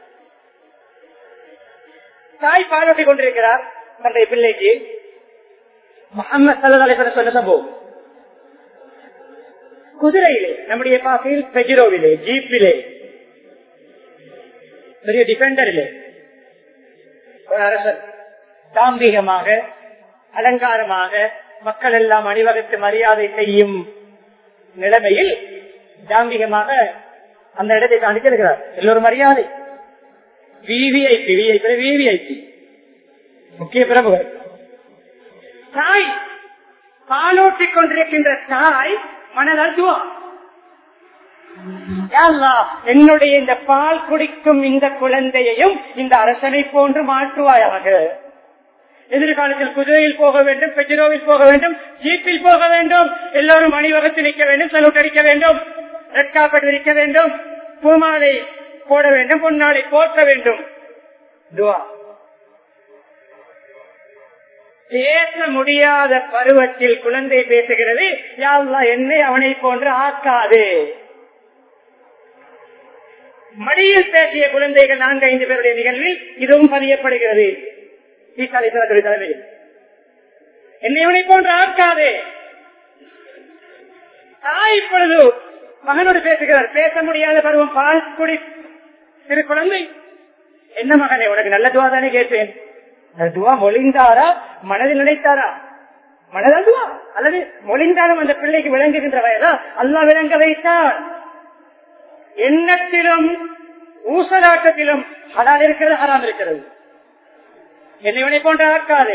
தாய் பாலூட்டி கொண்டிருக்கிறார் தன்னுடைய பிள்ளைக்கு. முஹம்மது ஸல்லல்லாஹு அலைஹி வஸல்லம் சொன்ன சம்பவம். குதிரையிலே, நம்முடைய பாசையில் பெஜிரோவிலே, ஜீப்பிலே, பெரிய டிஃபெண்டரிலே ஒரு அரசர் தாம்பீகமாக அலங்காரமாக மக்கள் எல்லாம் அணிவகுத்து மரியாதை செய்யும் நிலைமையில் தாம்பீகமாக அந்த இடத்தை காணிக்கிறார். எல்லோரும் மரியாதை. விவிஐபி விவிஐபி முக்கிய பிரமுகர். தாய் பாலூட்டிக் கொண்டிருக்கின்ற தாய் மனதால் துவா, யா அல்லாஹ், என்னுடைய இந்த பால் குடிக்கும் இந்த குழந்தையையும் இந்த அரசனை போன்று மாற்றுவாயாக. எதிர்காலத்தில் குதிரையில் போக வேண்டும், பெஜிரோவில் போக வேண்டும், ஜீப்பில் போக வேண்டும், எல்லோரும் அணிவகுத்து நிற்க வேண்டும், சலூட் அடிக்க வேண்டும், ரெட் கார்பெட் விரிக்க வேண்டும், பூமாலை போட வேண்டும், பொன்னாலை போற்ற வேண்டும். துவா. பேச முடியாத பருவத்தில் குழந்தை பேசுகிறது, யா அல்லாஹ், என்னை அவனை போன்று ஆக்காது. மடியில் பேசிய குழந்தைகள் நான்கு ஐந்து பேருடைய நிகழ்வில் இதுவும் பதியப்படுகிறது. தலைமையில் என்னை அவனை போன்று ஆக்காது. தாய் இப்பொழுது மகனோடு பேசுகிறார். பேச முடியாத பருவம், பால் குடி சிறு குழந்தை. என்ன மகனே, உனக்கு நல்ல துவா தானே கேட்டேன். துவா மொழிந்தாரா, மனதில் நினைத்தாரா? மனதால் துவா அல்லது மொழிந்தாலும் அந்த பிள்ளைக்கு விளங்குகின்ற வயதா? அல்லாஹ் விளங்க வைத்தார். எண்ணத்திலும் ஊசலாட்டத்திலும் ஹலால் இருக்கிறது, ஹராம் இருக்கிறது. என்னை போன்ற ஆக்காது.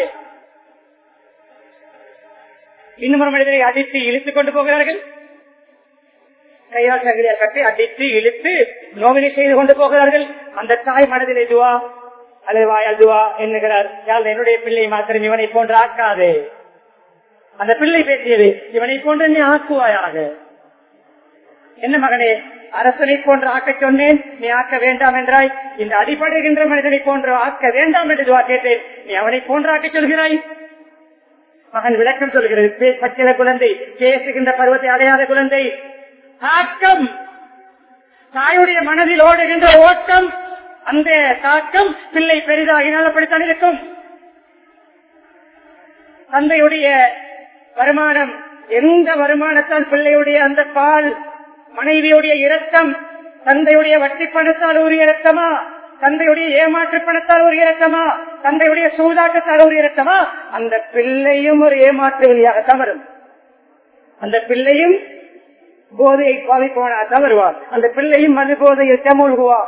இன்னும் ஒரு மனிதரை அடித்து இழுத்துக் கொண்டு போகிறார்கள். கையால் சங்கிலியால் கட்டி அடித்து இழுத்து நோவினை செய்து கொண்டு போகிறார்கள். அந்த தாய் மனதிலே துவா அல்லது வாயால் துவா என்கிறார், யாழ் என்னுடைய பிள்ளை மாத்திரம் இவனை போன்று ஆக்காது. அந்த பிள்ளை பேசியது, இவனை போன்று நீ ஆக்குவாயாக. என்ன மகனே, அரசனை போன்று ஆக்க சொன்னேன், நீ ஆக்க வேண்டாம் என்றாய். இந்த அடிபடுகின்ற மனிதனை போன்று ஆக்க வேண்டாம் என்று துவா கேட்டேன், நீ அவனை போன்று ஆக்க சொல்கிறாய். மகன் விளக்கம் சொல்கிறது. பச்சில குழந்தை, பேசுகின்ற பருவத்தை அடையாத குழந்தை. தாக்கம், தாயுடைய மனதில் ஓடுகின்ற ஓட்டம், அந்த தாக்கம் பிள்ளை பெரிதாகினால் அப்படித்தான் இருக்கும். தந்தையுடைய வருமானம், எந்த வருமானத்தால் பிள்ளையுடைய அந்த பால், மனைவியுடைய இரத்தம், தந்தையுடைய வட்டி பணத்தால் உரிய ரத்தமா, தந்தையுடைய ஏமாற்று பணத்தால் உரிய ரத்தமா, தந்தையுடைய சூதாட்டத்தால் உரிய ரத்தமா, அந்த பிள்ளையும் ஒரு ஏமாற்று வழியாகத்தான் வரும். அந்த பிள்ளையும் போதையை பாதிப்பவனாகத்தான் வருவார். அந்த பிள்ளையும் மது போதையில் மூழ்குவார்.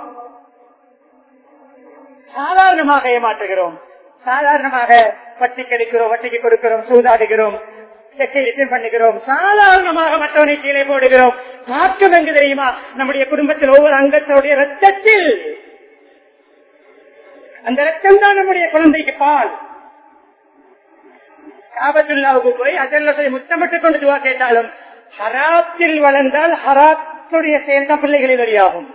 சாதாரணமாக ஏமாற்றுகிறோம், சாதாரணமாக வட்டி கெடுக்கிறோம், வட்டிக்கு கொடுக்கிறோம், சூதாடுகிறோம், பண்ணுகிறோம், சாதாரணமாக மற்றவனை கீழே போடுகிறோம். மாற்றம் எங்கு தெரியுமா? நம்முடைய குடும்பத்தில் ஒவ்வொரு அங்கத்தோடைய ரத்தத்தில். அந்த ரத்தம் தான் நம்முடைய குழந்தைக்கு பால். காபத்துல்லாவுக்கு போய் அஜல்லத்தை முத்தமிட்டுக் கொண்டு துவா கேட்டாலும் ஹராத்தில் வளர்ந்தால் ஹராத்துடைய செயல்தான் பிள்ளைகளில் வெளியாகும்.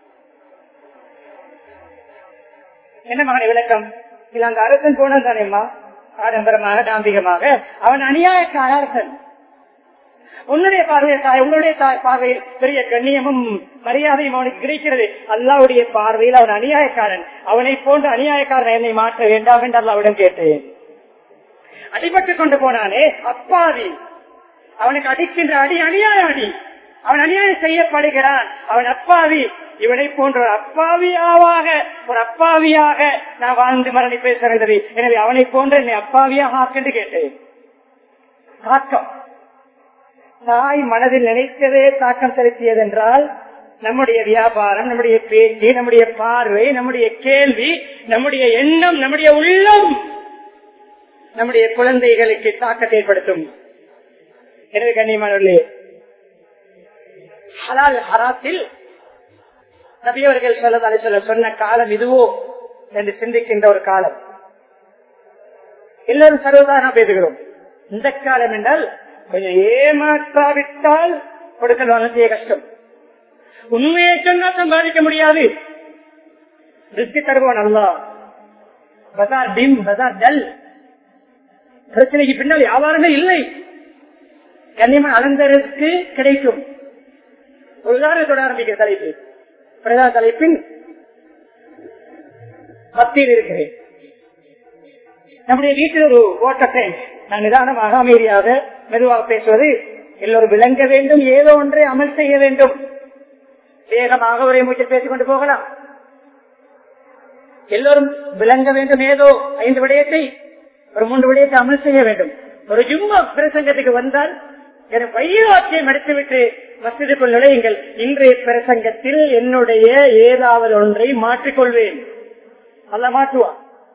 என்ன மகனை விளக்கம்? இல்ல அந்த அரசன் போனது தானேம்மா, ஆடம்பரமாக தாம்பிகமாக அவன் அநியாயக்கார அரசன். உன்னுடைய பார்வையில் தாய், உங்களுடைய பார்வையில் பெரிய கண்ணியமும் மரியாதையும் அவனுக்கு கிடைக்கிறது. அல்லாவுடைய பார்வையில் அவன் அநியாயக்காரன். அவனை போன்ற அநியாயக்காரன் என்னை மாற்ற வேண்டாம் என்று அல்லாவிடம் கேட்டேன். அடிபட்டுக் கொண்டு போனானே அப்பாவி, அவனுக்கு அடிக்கின்ற அடி அநியாய அடி. அவன் அநியாயம் செய்யப்படுகிறான், அவன் அப்பாவி. இவனை போன்ற ஒரு அப்பாவியாவாக ஒரு அப்பாவியாக நான் வாழ்ந்து மரணி பேசுகிறது. எனவே அவனை போன்ற என்னை அப்பாவியாக ஆக்கென்று கேட்டேன். தாக்கம் தாய் மனதில் நினைத்ததே தாக்கம் செலுத்தியது என்றால் நம்முடைய வியாபாரம், நம்முடைய பேச்சு, நம்முடைய பார்வை, நம்முடைய கேள்வி, நம்முடைய எண்ணம், நம்முடைய உள்ளம் நம்முடைய குழந்தைகளுக்கு தாக்கத்தை ஏற்படுத்தும். எனவே கண்ணியமானவர்களே, ஹலால் ஹராத்தில் நபியவர்கள் ஸல்லல்லாஹு அலைஹி வஸல்லம் சொன்ன காலம் இதுவோ என்று சிந்திக்கின்ற ஒரு காலம். எல்லாரும் சர்வதான பேசுகிறோம். இந்த காலம் என்றால் கொஞ்சம் ஏமாற்றாவிட்டால் கொடுக்கல் வாங்க செய்ய கஷ்டம். உண்மையை சொன்னால் சம்பாதிக்க முடியாது. ரிஸ்க் தருவான் அல்லாஹ். பஜார் டிம், பஜார் டல். பிரச்சனைக்கு பின்னால் வியாபாரமே இல்லை. கண்ணியமான அளந்தருக்கு கிடைக்கும். ஒரு உதாரணத்தோட ஆரம்பிக்கிற தலைப்பு, பிரதான தலைப்பின் மத்தியில் இருக்கிறேன். நம்முடைய வீட்டில் ஒரு ஓட்டத்தை நான் நிதானமாக அமைதியாக மெதுவாக பேசுவது எல்லோரும் விளங்க வேண்டும். ஏதோ ஒன்றை அமல் செய்ய வேண்டும். வேகமாக ஒரே மூச்சில் பேசிக் கொண்டு போகலாம். எல்லோரும் விளங்க வேண்டும். ஏதோ ஐந்து விடயத்தை, ஒரு மூன்று விடயத்தை அமல் செய்ய வேண்டும். ஒரு ஜும்மா பிரசங்கத்துக்கு வந்தால் என் வைராக்கியம் எடுத்துவிட்டு மஸ்ஜிதுக்குள் நுழையுங்கள். இன்றைய பிரசங்கத்தில் என்னுடைய ஏதாவது ஒன்றை மாற்றிக்கொள்வேன். அல்ல மாற்றுவான்.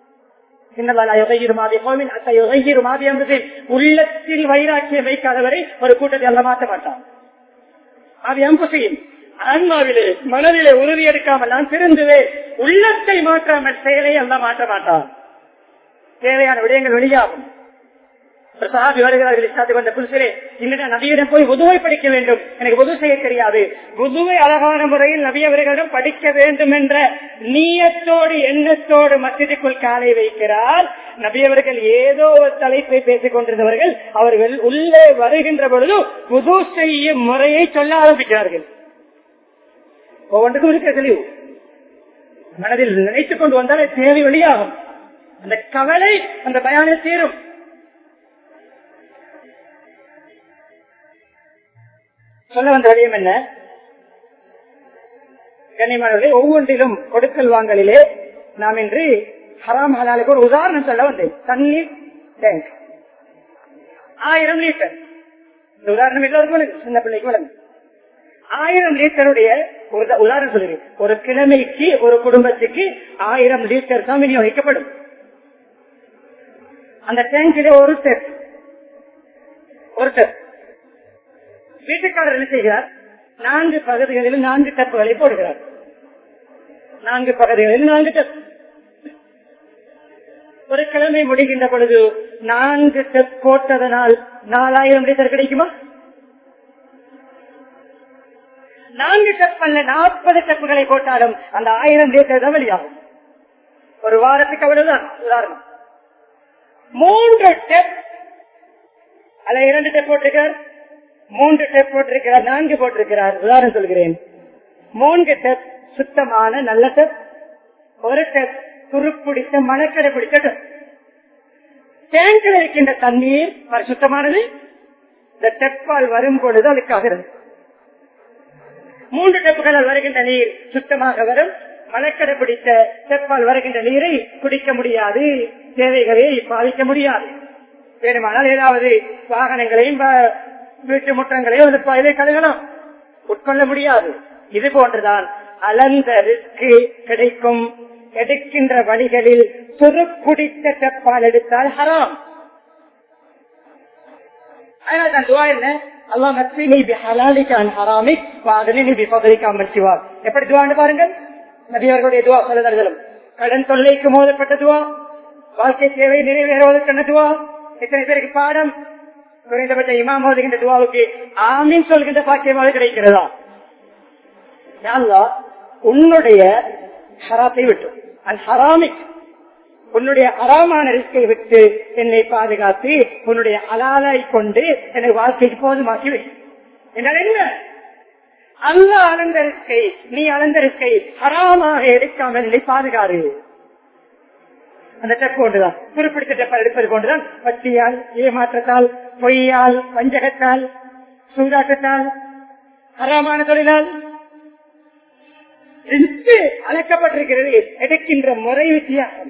உள்ளத்தில் வைராக்கியம் வைக்காதவரை ஒரு கூட்டத்தை அல்ல மாற்ற மாட்டான். அது அம்புசையும் ஆன்மாவிலே மனதிலே உறுதி எடுக்காமல் நான் திருந்துவேன். உள்ளத்தை மாற்றாமல் செயலை அல்ல மாற்ற மாட்டான். தேவையான விடயங்கள் வெளியாகும். சஹாபி வருகிறார்கள் இஸ்லாத்துக்கு வந்த புதுசிலே, இன்னும் நபியிடம் போய் உதுவை படிக்க வேண்டும், எனக்கு உது செய்ய தெரியாது. உதுவை அழகான முறையில் நபி அவர்களிடம் படிக்க வேண்டும் என்ற நீயத்தோடு எண்ணத்தோடு மஸ்ஜிதுக்குள் காலை வைக்கிறார். நபி அவர்கள் ஏதோ ஒரு தலைப்பை பேசிக் கொண்டிருந்தவர்கள் அவர்கள் உள்ளே வருகின்ற பொழுது உது செய்யும் முறையை சொல்ல ஆரம்பிக்கிறார்கள். ஒவ்வொன்றுக்கும் இருக்கிற தெளிவு மனதில் நினைத்துக் கொண்டு வந்தால் தேவை வெளியாகும். அந்த கவலை அந்த பயானில் தீரும். சொல்ல வந்த விடயம் என்ன? கண்ணியமானவர்களே, ஒவ்வொன்றிலும் கொடுக்கல் வாங்கலிலே நாம் இன்று ஹராம் ஹலாலுக்கு ஒரு உதாரணம் சொல்ல வந்தேன். தண்ணீர் டேங்க் ஆயிரம் லிட்டர். இந்த உதாரணம் எல்லோருக்கும் சின்ன பிள்ளைக்கு வழங்கும். ஆயிரம் லிட்டருடைய ஒரு உதாரணம் சொல்லுறேன். ஒரு கிழமைக்கு ஒரு குடும்பத்துக்கு ஆயிரம் லிட்டர் தான் விநியோகிக்கப்படும். அந்த டேங்கிலே ஒரு டெப் ஒரு டெப் வீட்டுக்காரர் என்ன செய்கிறார்? நான்கு பகுதிகளில் நான்கு டப்புகளை போடுகிறார். நான்கு பகுதிகளில் நான்கு டப். ஒரு கிழமை முடிகின்ற பொழுது நான்கு டப் போட்டதனால் நாலாயிரம் லிட்டர் கிடைக்குமா? நான்கு டப் அல்ல, நாற்பது டப்புகளை போட்டாலும் அந்த ஆயிரம் லிட்டர் தான் வெளியாகும். ஒரு வாரத்துக்கு அவ்வளவுதான். உதாரணம், மூன்று டெப் அல்ல, இரண்டு டெப் போட்டிருக்கிறார், மூன்று டெப் போட்டிருக்கிறார், நான்கு போட்டிருக்கிறார். உதாரணம் சொல்கிறேன். மூன்று டெப் சுத்தமான நல்ல டெப், ஒரு டெப் துருப்பிடித்த மணக்கடை பிடித்த டெப். டேங்கில் இருக்கின்ற தண்ணீர் சுத்தமானது. இந்த டெப்பால் வரும் பொழுது அதுக்காகிறது. மூன்று டெப்புகளால் வருகின்ற நீர் சுத்தமாக வரும். மலக்கடை பிடித்த செப்பால் வருகின்ற நீரை குடிக்க முடியாது, தேவைகளை பாதிக்க முடியாது. வேணுமானால் ஏதாவது வாகனங்களையும் வீட்டு முற்றங்களையும் இதை கழுகலாம், உட்கொள்ள முடியாது. இது போன்றுதான் அலந்தருக்கு கிடைக்கும். எடுக்கின்ற வழிகளில் துருக்குடித்த செப்பால் எடுத்தால் ஹராம். அதனால் தான் துவா என்ன, அல்லாஹ் மக்ஃபினி பிஹலாலிக அன் ஹராமிக் வஅக்னினி பிஃதலிக அம்மன் சிவாக். எப்படி துவான்னு பாருங்கள். நபி அவர்களுடைய துவா சொல்லுதலும் கடன் தொல்லைக்கு மோதப்பட்ட துவா, வாழ்க்கை தேவை நிறைவேறுவதற்கான துவா. எத்தனை பேருக்கு பாடம்? குறைந்தபட்ச இமாம் ஓதுகின்ற துவாவுக்கு ஆமீன் சொல்கின்ற பாக்கியமாக கிடைக்கிறதா? யா அல்லாஹ், உன்னுடைய ஹராத்தை விட்டு அன் ஹராமிக், உன்னுடைய ஹராமான ரிஸ்கை விட்டு என்னை பாதுகாத்து உன்னுடைய ஹலாலை கொண்டு என்னை வாழ்க்கைக்கு போதுமாக்கி வை என்றால் என்ன? அல்லாஹ் அளந்த ரிஸ்கை, நீ அளந்த ரிஸ்கை ஹராமாக எடுக்காமல் என்னை பாதுகாரு. அந்த டெப் போன்றுதான், குறிப்பிட்ட டெப்பல் எடுப்பது போன்றுதான். வட்டியால், ஏமாற்றத்தால், பொய்யால், வஞ்சகத்தால், சூதாட்டத்தால், ஹராமான தொழிலால் அழைக்கப்பட்டிருக்கிறது. எடுக்கின்ற முறை வித்தியாசம்.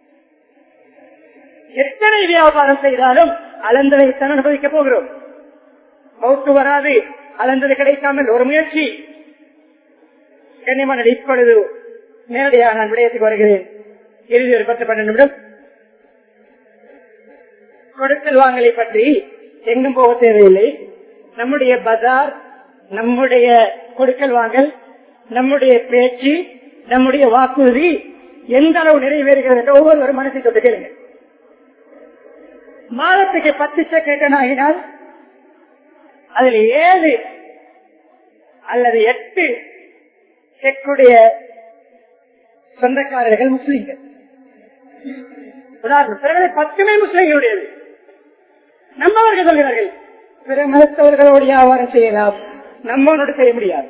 எத்தனை வியாபாரம் செய்தாலும் அளந்ததைத்தான் அனுபவிக்க போகிறோம். மௌத்து வராது, அளந்தது கிடைக்காமல் ஒரு முயற்சி. கண்ணியமான இப்பொழுது நேரடியாக நான் விடயத்துக்கு வருகிறேன். இறுதி ஒரு பத்து பன்னெண்டு நிமிடம் கொடுக்கல் வாங்கலை பற்றி எங்கும் போக தேவையில்லை. நம்முடைய பஜார், நம்முடைய கொடுக்கல் வாங்கல், நம்முடைய பேச்சு, நம்முடைய வாக்குறுதி எந்த அளவு நிறைவேறுகிறது என்று ஒவ்வொருவரும் மனசை தொட்டு கேளுங்க. மாதத்துக்கு பத்து செக் ரிட்டர்ன் ஆகினால் அதில் ஏழு அல்லது எட்டு செக்குடைய சொந்தக்காரர்கள் முஸ்லிம்கள். உதாரணம், பிறகு பத்துமே முஸ்லிம்களுடையது. நம்மவர்கள் சொல்கிறார்கள் பிற மதத்தவர்களோடு வியாபாரம் செய்யலாம், நம்மளோடு செய்ய முடியாது.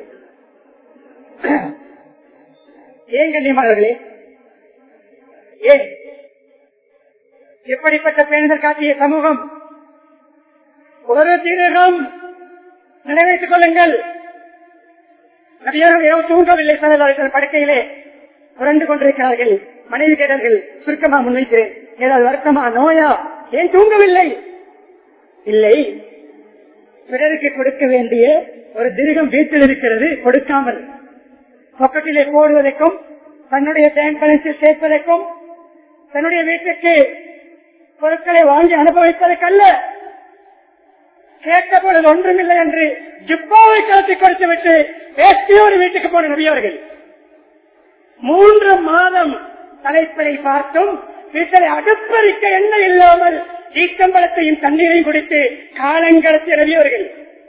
ஏன் கண்ணியமானவர்களே? ஏன் எப்படிப்பட்ட பேணுதல் காட்டிய சமூகம்? ஒரு திருகம் நிறைவேற்றிக் கொள்ளுங்கள். நபியர்கள் இரவு தூங்கவில்லை, படுக்கையிலே புரண்டு கொண்டிருக்கிறார்கள். மனைவி கேட்டார்கள், சுருக்கமா முன்வைக்கிறேன், ஏதாவது வருத்தமா, நோயா, ஏன் தூங்கவில்லை? இல்லை, பிறருக்கு கொடுக்க வேண்டிய ஒரு திருகம் வீட்டில் இருக்கிறது, கொடுக்காமல் பாக்கெட்டிலே போடுவதற்கும் தன்னுடைய பேங்க் பேலன்ஸில் சேர்ப்பதற்கும் தன்னுடைய வீட்டுக்கு பொருட்களை வாங்கி அனுபவிப்பதற்கல்ல. கேட்ட பொழுது ஒன்றுமில்லை என்று ஜிப்பாவை கலத்தி கொடுத்து விட்டு வேஷ்டியோடு வீட்டுக்கு போன நபியவர்கள் மூன்று மாதம் தலைப்பிலை பார்த்தும் வீட்டை அடுப்பறிக்க எண்ணெய் இல்லாமல் ஈக்கம்பளத்தையும் தண்ணீரையும் குடித்து காலங்கடத்திய நபியவர்கள்.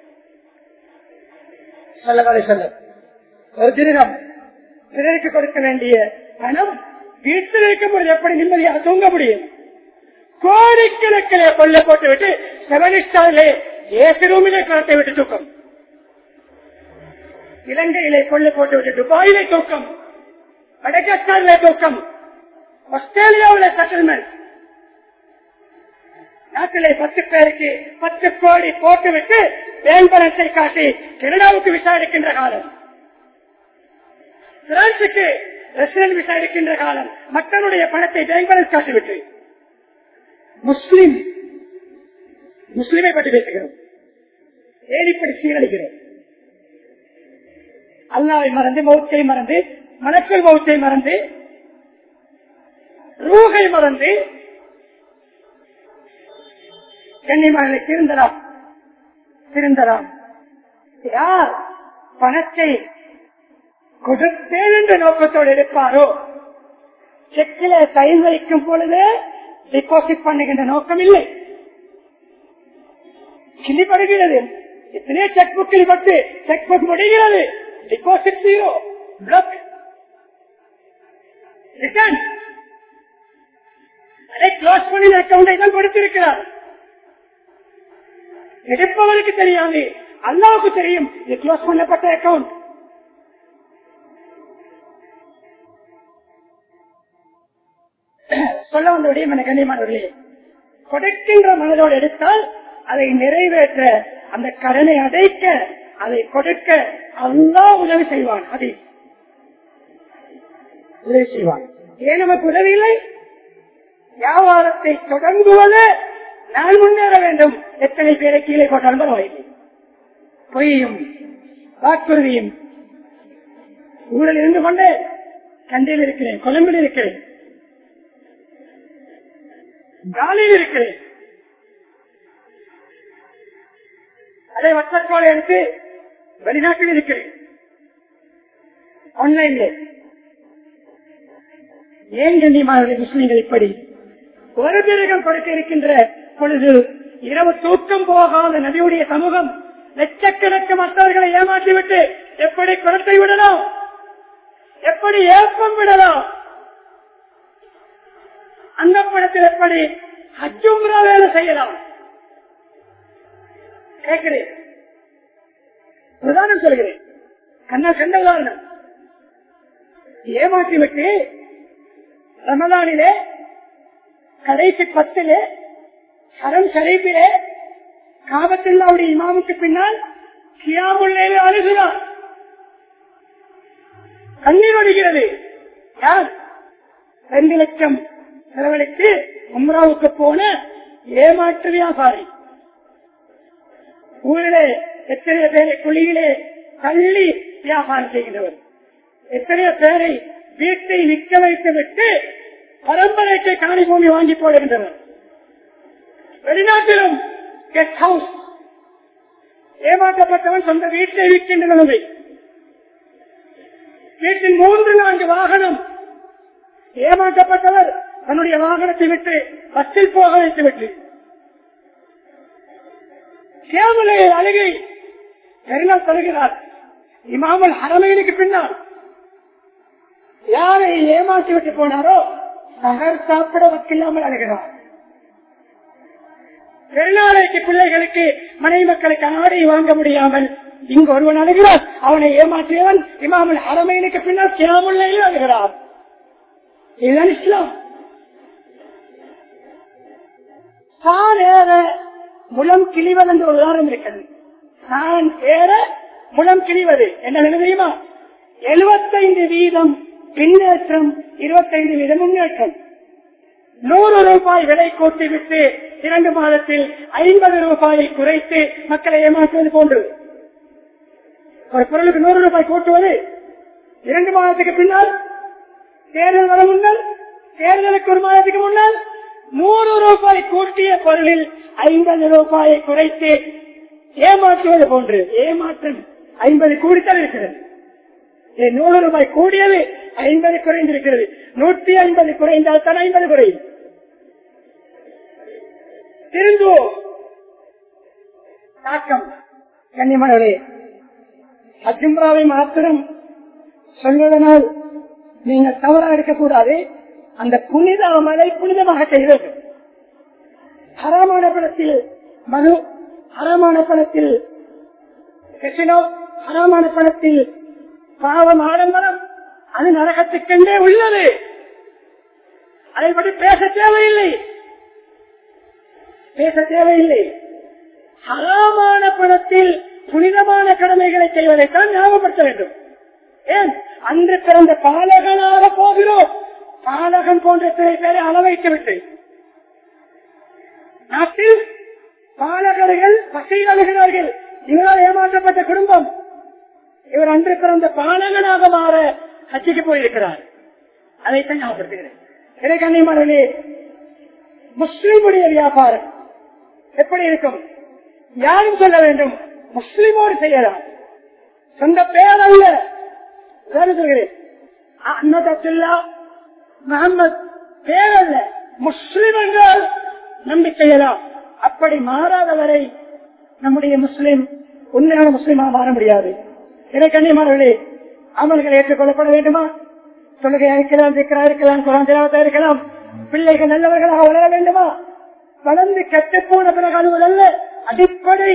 சொல்லவரை சொல்ல ஒரு திருடம் பிறருக்கு கொடுக்க வேண்டிய பணம் வீட்டில் இருக்கும் பொழுது எப்படி நிம்மதியாக தூங்க முடியும்? கோடிக்கணக்கிலே கொள்ள போட்டு விட்டு செவன் ஸ்டாரிலே ஏசி ரூமிலே கலத்தை விட்டு தூக்கம், இலங்கையிலே கொள்ள போட்டு விட்டு துபாயிலே தூக்கம், மடகாஸ்கரிலே தூக்கம், ஆஸ்திரேலியாவிலே செட்டில்மெண்ட், நாட்டிலே பத்து பேருக்கு பத்து கோடி போட்டுவிட்டு பேங்க் பேலன்ஸை காட்டி கனடாவுக்கு விசாரிக்கின்ற காலம், பிரான்சுக்கு ரெசிடென்ட் விசாரிக்கின்ற காலம், மக்களுடைய பணத்தை பேங்க் பேலன்ஸ் காட்டிவிட்டு முஸ்லிம் முஸ்லிமை பற்றி பேசுகிறோம். ஏன் இப்படி சீரழிகிறோம்? அல்லாவை மறந்து, மௌத்தை மறந்து, மனக்கல் மௌத்தை மறந்து, ரூகை மறந்து கண்ணியமான திருந்தலாம் திருந்தலாம். யார் பணத்தை கொடுத்தேன் என்ற நோக்கத்தோடு எடுப்பாரோ, செக்கில சைன் வைக்கும் பொழுது டிபாசிட் பண்ணுகின்ற நோக்கம் இல்லை. கிளிப்படுகிறது, எத்தனையோ செக் புக்கில் பட்டு செக் புக் முடிகிறது, டிபாசிட் ஜீரோ, பிளாக், ரிட்டர்ன். அதை க்ளோஸ் பண்ணி அக்கௌண்டை தான் கொடுத்திருக்கிறார். எடுப்பவருக்கு தெரியாது, அல்லாவுக்கு தெரியும் இது க்ளோஸ் பண்ணப்பட்ட அக்கௌண்ட். சொல்ல வந்த விடயம் என கண்ணியமானவர்களே, கொடுக்கின்ற மனதோடு எடுத்தால் அதை நிறைவேற்ற, அந்த கடனை அடைக்க அதை கொடுக்க அல்லாஹ் உதவி செய்வான். அதை உதவி செய்வான். ஏன் நமக்கு உதவி இல்லை? வியாபாரத்தை தொடங்குவது நான் முன்னேற வேண்டும். எத்தனை பேரை கீழே போட்டாலும் பரவாயில்லை. பொய்யும் வாக்குறுதியும் ஊழல் இருந்து கொண்டு கண்டியில் இருக்கிறேன், கொழும்பில் இருக்கிறேன், காலியில் இருக்கிறேன். அதை வட்டக்கோளை எடுத்து வெளிநாட்டில் இருக்கிறேன், ஆன்லைன்ல. ஏன் கண்ணியமான முஸ்லிம்கள் இப்படி ஒரு பிறகம் கொடுக்க இருக்கின்ற பொழுது இரவு தூக்கம் போகாத நபியுடைய சமூகம் லட்சக்கணக்கு மற்றவர்களை ஏமாற்றிவிட்டு எப்படி குரத்தை விடலாம், எப்படி ஏப்பம் விடலாம், அந்த படத்தில் எப்படி ஹஜ்ஜும்ரா வேலை செய்யலாம் கேட்கிறேன். உதாரணம் சொல்கிறேன், கண்ணா கண்ட உதாரணம். ஏமாற்றிவிட்டு ரமலானிலே கடைசி பத்திலே ஹரம் ஷரீஃபிலே காபத்துல்லாவுடைய இமாமுக்கு பின்னால் கியாமுல்லே அழுகிறார், கண்ணீர் வடிகிறது. யார்? ரெண்டு லட்சம் செலவழித்து உம்ராவுக்கு போன ஏமாற்று வியாபாரி. ஊரிலே எத்தனையோ பேரை குழியிலே தள்ளி வியாபாரம் செய்கிறவர், எத்தனையோ பேரை வீட்டை நிற்க வைத்து விட்டு பரம்பரைக்கு காணி பூமி வாங்கி போடுகின்றனர். வெளிநாட்டிலும் கெஸ்ட் ஹவுஸ். ஏமாற்றப்பட்டவன் சொந்த வீட்டை விற்கின்ற நிலைமை. வீட்டில் மூன்று நான்கு வாகனம். ஏமாற்றப்பட்டவர் தன்னுடைய வாகனத்தை விட்டு பஸ்ஸில் போக வைத்து விட்டு கேவலைய அழுகை பெருநாள் தருகிறார். இமாமுல் ஹரமைனுக்கு பின்னால் யாரை ஏமாற்றி விட்டு போனாரோ நகர் சாப்பிட வக்கில்லாமல் அழுகிறார். பெருநாளைக்கு பிள்ளைகளுக்கு மனைவி மக்களுக்கு ஆடை வாங்க முடியாமல் இங்கு ஒருவன் அழுகிறார். அவனை ஏமாற்றியவன் இமாமுல் ஹரமைனுக்கு பின்னால் கியாமுல்லையில் அழுகிறார். இதுதான் இஸ்லாம். தான் ஏற முலம் கிழிவது என்ற ஒரு உதாரணம் இருக்கிறது. தான் ஏற முலம் கிழிவது என்ன தெரியுமா? எழுபத்தைந்து வீதம் பின்னேற்றம், இருபத்தைந்து வீதம் முன்னேற்றம். நூறு ரூபாய் விலை கூட்டிவிட்டு இரண்டு மாதத்தில் ஐம்பது ரூபாயை குறைத்து மக்களை ஏமாற்றுவது போன்று. ஒரு பொருளுக்கு நூறு ரூபாய் கூட்டுவது இரண்டு மாதத்துக்கு பின்னால், தேர்தல் வர முன்னால், தேர்தலுக்கு ஒரு மாதத்துக்கு முன்னால் நூறு ரூபாய் கூட்டிய பொருளில் ஐம்பது ரூபாயை குறைத்து ஏமாற்றுவது போன்று. ஏமாற்றம் ஐம்பது கூடித்தான் இருக்கிறது. நூறு ரூபாய் கூடியது ஐம்பது குறைந்திருக்கிறது. நூற்றி ஐம்பது குறைந்தால் தான் ஐம்பது குறையும். திருந்துவோம். தாக்கம் கண்ணியமானவரே, ஹஜ்ஜும்ராவை மாத்திரம் சொல்வதனால் நீங்கள் தவறாக இருக்கக்கூடாது. அந்த புனித அமலை புனிதமாக செய்வது. ஹராமான பணத்தில் மது, ஹராமான பணத்தில் கசினோ, ஹராமான பணத்தில் பாவம், ஆடம்பரம், அது நரகத்துக்கென்றே உள்ளது. அதை பற்றி பேச தேவையில்லை, பேச தேவையில்லை. ஹராமான பணத்தில் புனிதமான கடமைகளை செய்வதைத்தான் ஞாபகப்படுத்த வேண்டும். ஏன்? அன்று பிறந்த பாலகனாக போகிறோம். பாலகன் போன்ற சில பேரை அளவைத்து விட்டு நாட்டில் பாலகர்கள் பசியில் அழுகிறார்கள். இவரால் ஏமாற்றப்பட்ட குடும்பம். இவர் அன்று பிறந்த பாலகனாக மாற ஹஜ்ஜுக்கு போயிருக்கிறார். அதைத்தான் ஞாபகப்படுத்துகிறேன். இதை கண்ணியமானே, முஸ்லிமுடைய வியாபாரம் எப்படி இருக்கும்? யாரும் சொல்ல வேண்டும், முஸ்லிமோடு செய்யலாம். சொந்த பேர் அல்ல. சொல்கிறேன், முகமது பேர் அல்ல, முஸ்லிம் என்றால் நம்பி செய்யலாம். அப்படி மாறாத வரை நம்முடைய முஸ்லிம் உண்மையான முஸ்லிமாக மாற முடியாது. இதை கண்ணியமானவர்களே, அமல்கள் ஏற்றுக்கொள்ளப்பட வேண்டுமா? தொழுகையா இருக்கலாம், திக்ரா இருக்கலாம், குர்ஆன் திலாவத்தா இருக்கலாம். பிள்ளைகள் நல்லவர்களாக வளர வேண்டுமா? வளர்ந்து கெட்டு போன பிறகு அலுவல் அடிப்படை.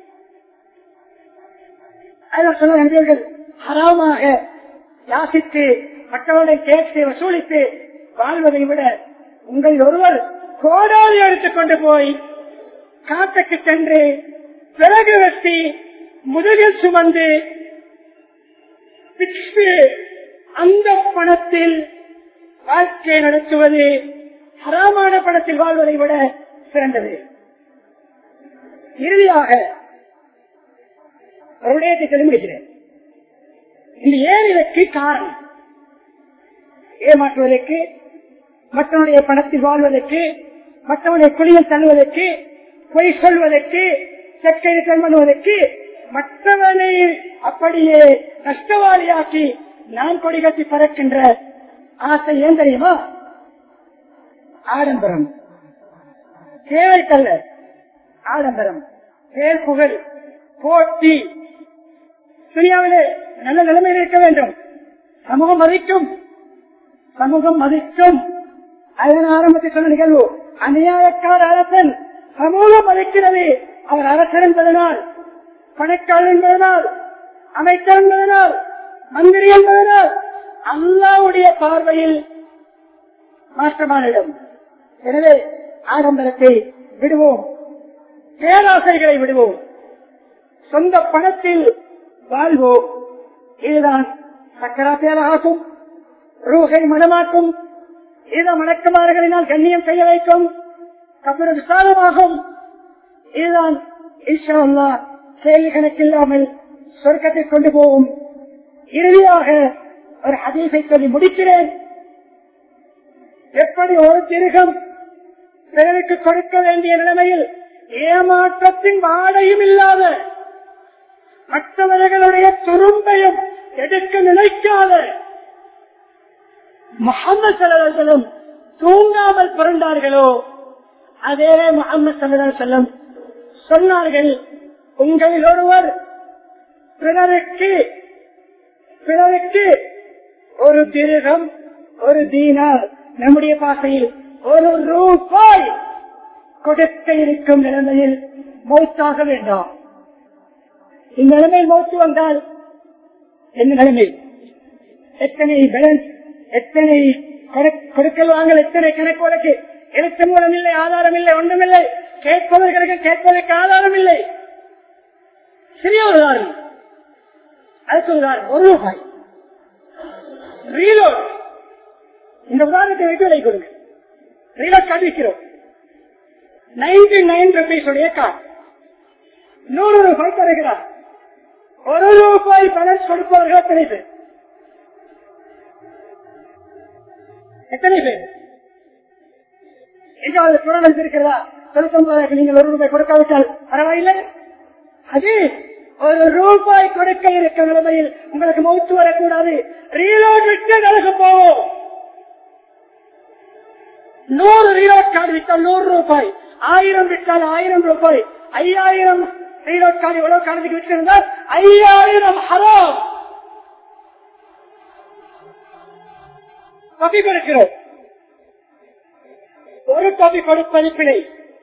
சொல்லுங்கள், ஹராமாக யாசித்து மற்றவர்களை கேட்டு வசூலித்து வாழ்வதை விட உங்கள் ஒருவர் கோடாலி எடுத்துக் கொண்டு போய் காட்டுக்கு சென்று பிறகு வெட்டி முதுகில் சுமந்து அந்த பணத்தில் வாழ்க்கை நடத்துவது ஹராமான பணத்தில் வாழ்வதை விட சிறந்தது. இறுதியாக விடயத்தை தெரிவிக்கிறேன். இந்த ஏன் இதற்கு காரணம்? ஏமாற்றுவதற்கு, மற்றவனுடைய பணத்தில் வாழ்வதற்கு, மற்றவனுடைய குழியில் தள்ளுவதற்கு, பொய் சொல்வதற்கு, சர்க்கரை பண்ணுவதற்கு, மற்றவனை அப்படியே நஷ்டவாளியாக்கி நான் கொடி கட்டி பறக்கின்ற ஆசை ஏன் தெரியுமா? ஆடம்பரம், தேவைக்கல்ல ஆடம்பரம், பேர் புகழ், போட்டி. துனியாவிலே நல்ல நிலைமையில் இருக்க வேண்டும். சமூகம் மதிக்கும், சமூகம் மதிக்கும். அதன் ஆரம்பத்தில் சொன்ன நிகழ்வு, அநியாயக்கார அரசன் சமூகம் மதிக்கிறது. அவர் அரசர் என்பதனால், பணக்காரர் என்பதனால், அமைச்சர் என்பதனால், மந்திரி என்பதனால் அல்லாஹ்வுடைய பார்வையில் மாற்றமான இடம். எனவே ஆடம்பரத்தை விடுவோம், பேராசைகளை விடுவோம், சொந்த பணத்தில் வாழ்வோம். இதுதான் சக்கராத்தியால் ஆகும், ரூஹை மனமாக்கும், இத மணக்குமார்களினால் கண்ணியம் செய்ய வைக்கும், கபரு விசாலமாகும். இதுதான் இன்ஷா அல்லாஹ் கேள்வி கணக்கில்லாமல் சொர்க்கத்தை கொண்டு போகும். இறுதியாக ஒரு ஹதீஸை சொல்லி முடிக்கிறேன். எப்படி ஒரு திருகம் பிறருக்கு கொடுக்க வேண்டிய நிலைமையில் ஏமாற்றத்தின் வாடையும் இல்லாத, மற்றவர்களுடைய துரும்பையும் எடுக்க நினைக்காத முஹம்மது ஸல்லல்லாஹு அலைஹி வஸல்லம் தூங்காமல் பிறந்தார்களோ, அதே முஹம்மது ஸல்லல்லாஹு அலைஹி வஸல்லம் சொன்னார்கள், உங்களில் ஒருவர் பிறருக்கு பிறருக்கு ஒரு திருகம், ஒரு தீனார், நம்முடைய பாசையில் ஒரு ரூபாய் கொடுக்க இருக்கும் நிலைமையில் மௌத்தாக வேண்டாம். இந்த நிலைமையில் மௌத்து வந்தால் என்ன நிலைமை? எத்தனை பேலன்ஸ், எத்தனை கொடுக்கல் வாங்கல், எத்தனை கணக்கு வழக்கு, எழுத்து மூலம் இல்லை, ஆதாரம் இல்லை, ஒன்றுமில்லை, கேட்பவர்களுக்கு கேட்பதற்கு ஆதாரம் இல்லை. சிறிய ஒரு உதாரணம், அதுக்கு உதாரணம் ஒரு ரூபாய் ரீலோட். இந்த உதாரணத்தை வைத்து விலை கொடுங்க. ரீலோட் கார்டு விற்கிறோம், நைன்டி நைன் ருபீஸ் உடைய கார்டு, நூறு ரூபாய் தருகிறார். ஒரு ரூபாய் பேலன்ஸ் கொடுப்பவர்கள் எத்தனை பேர்? எத்தனை பேர்? எங்காவது குரல் இருக்கிறதா? தொழிற்சம்பளம் நீங்கள் ஒரு ரூபாய் கொடுக்காவிட்டால் பரவாயில்லை. அது ஒரு ரூபாய் கொடுக்க இருக்க நிலைமையில் உங்களுக்கு மௌத்து வரக்கூடாது. ரீலோட் விட்டு நலக போவோம். நூறு ரீலோட் கார்டு விட்டால் நூறு ரூபாய், ஆயிரம் விட்டால் ஆயிரம் ரூபாய், ஐயாயிரம் ரீலோட் கார்டு எவ்வளவு காலத்துக்கு விட்டிருந்தால் ஐயாயிரம் ஹராம். காப்பி கொடுக்கிறோம், ஒரு காப்பி கொடுப்பது பிழை.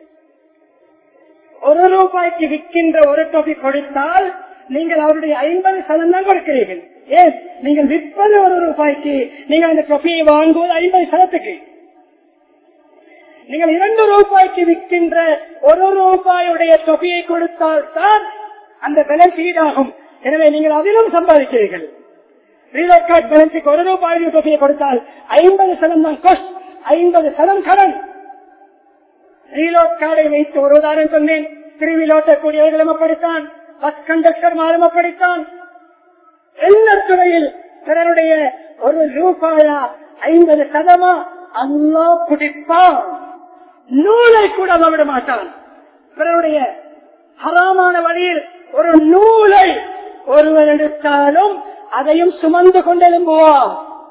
ஒரு ரூபாய்க்கு விற்கின்ற ஒரு தொகை கொடுத்தால் நீங்கள் அவருடைய ஐம்பது சதம் தான் கொடுக்கிறீர்கள். ஏன்? நீங்கள் விற்பது ஒரு ரூபாய்க்கு, நீங்கள் அந்த தொகையை வாங்குவது ஐம்பது சதத்துக்கு. நீங்கள் இரண்டு ரூபாய்க்கு விற்கின்ற ஒரு ரூபாயுடைய தொகையை கொடுத்தால் தான் அந்த பேலன்ஸ் ஈடாகும். எனவே நீங்கள் அதிலும் சம்பாதிக்கிறீர்கள். ரீலோட் கார்டு பேலன்ஸுக்கு ஒரு ரூபாய் தொகையை கொடுத்தால் ஐம்பது சதம் தான் கோஸ்ட், ஐம்பது சதம் கடன். ரீலோட் கார்டை வைத்து ஒரு உதாரணம் சொன்னேன். திருவிழோட்டக்கூடியவர்களும் அப்படித்தான், பஸ் கண்டக்டர் மாறும் அப்படித்தான். எல்லா துறையில் பிறருடைய ஒரு ரூபாயா ஐம்பது சதமா அல்லாஹ் பிடிப்பான். நூலை கூட விட மாட்டான். பிறருடைய ஹராமான வழியில் ஒரு நூலை ஒருவர் எடுத்தாலும் அதையும் சுமந்து கொண்டெழும்புவான்.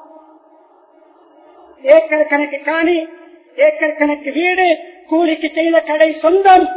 ஏக்கர் கணக்கு காணி, ஏக்கர் கணக்கு வீடு, கூலிக்கு செய்த கடை சொந்தம்.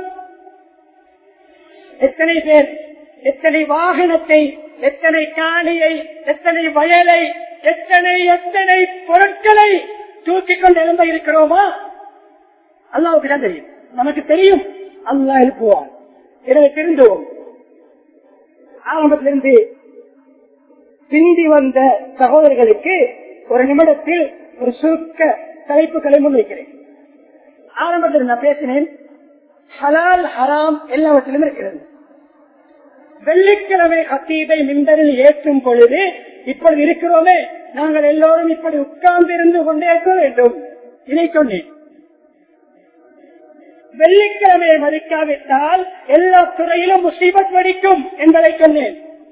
எத்தனை பேர் எத்தனை வாகனத்தை, எத்தனை காணியை, எத்தனை வயலை, எத்தனை எத்தனை பொருட்களை தூக்கிக் கொண்டு எழும்ப இருக்கிறோமா? அல்லாஹ்வுக்கு தான் தெரியும், நமக்கு தெரியும். அல்லாஹ் எழுப்புவான். எனவே தெரிந்துவோம். ஆரம்பத்திலிருந்து பிந்தி வந்த சகோதரர்களுக்கு ஒரு நிமிடத்தில் ஒரு சுருக்க தலைப்புகளை முன்வைக்கிறேன். ஆரம்பத்தில் நான் பேசினேன், ஹலால் ஹராம் எல்லாவற்றிலும் இருக்கிறது. வெள்ளிக்கிழமை ஹத்தீபை மிம்பரில் ஏற்றும் பொழுது இப்பொழுது இருக்கிறோமே நாங்கள் எல்லோரும் இப்படி உட்கார்ந்து இருந்து கொண்டே இருக்க வேண்டும். இதை சொன்னேன். வெள்ளிக்கிழமையை மதிக்காவிட்டால் எல்லா துறையிலும் முசீபத் வெடிக்கும் என்பதை சொன்னேன்.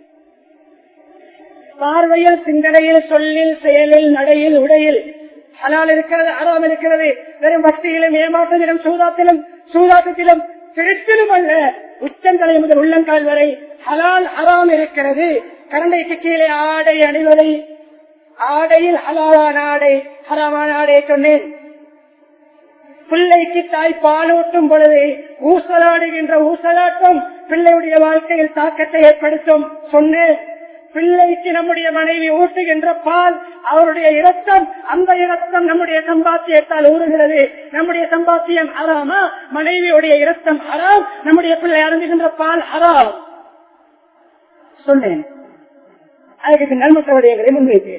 பார்வையில், சிந்தனையில், சொல்லில், செயலில், நடையில், உடையில் ஹலால் இருக்கிறது, ஹராம் இருக்கிறது. வெறும் பக்தியிலும், ஏமாற்றத்திலும், சூதாத்திலும் சூதாட்டத்திலும் திருத்திலும் அல்ல, உச்சந்தலை முதல் உள்ளங்கால் வரை ஹலால் ஹராம் இருக்கிறது. கரண்டைக்கு கீழே ஆடை அணிவதை, ஆடையில் ஹலாலான ஆடை, ஹராமான ஆடையை சொன்னேன். பிள்ளைக்கு தாய் பாலூட்டும் பொழுது ஊசலாடுகின்ற ஊசலாட்டம் பிள்ளையுடைய வாழ்க்கையில் தாக்கத்தை ஏற்படுத்தும் சொன்னேன். பிள்ளைக்கு நம்முடைய மனைவி ஊட்டுகின்ற பால் அவருடைய இரத்தம், அந்த இரத்தம் நம்முடைய சம்பாத்தியத்தால் ஊறுகிறது. நம்முடைய சம்பாத்தியம் ஹராமா, மனைவியுடைய இரத்தம் ஹராம், நம்முடைய பிள்ளை அருந்துகின்ற பால் ஹராம் சொன்னேன். அதுக்கு நன்மற்ற விடயங்களை முன்வைத்தேன்.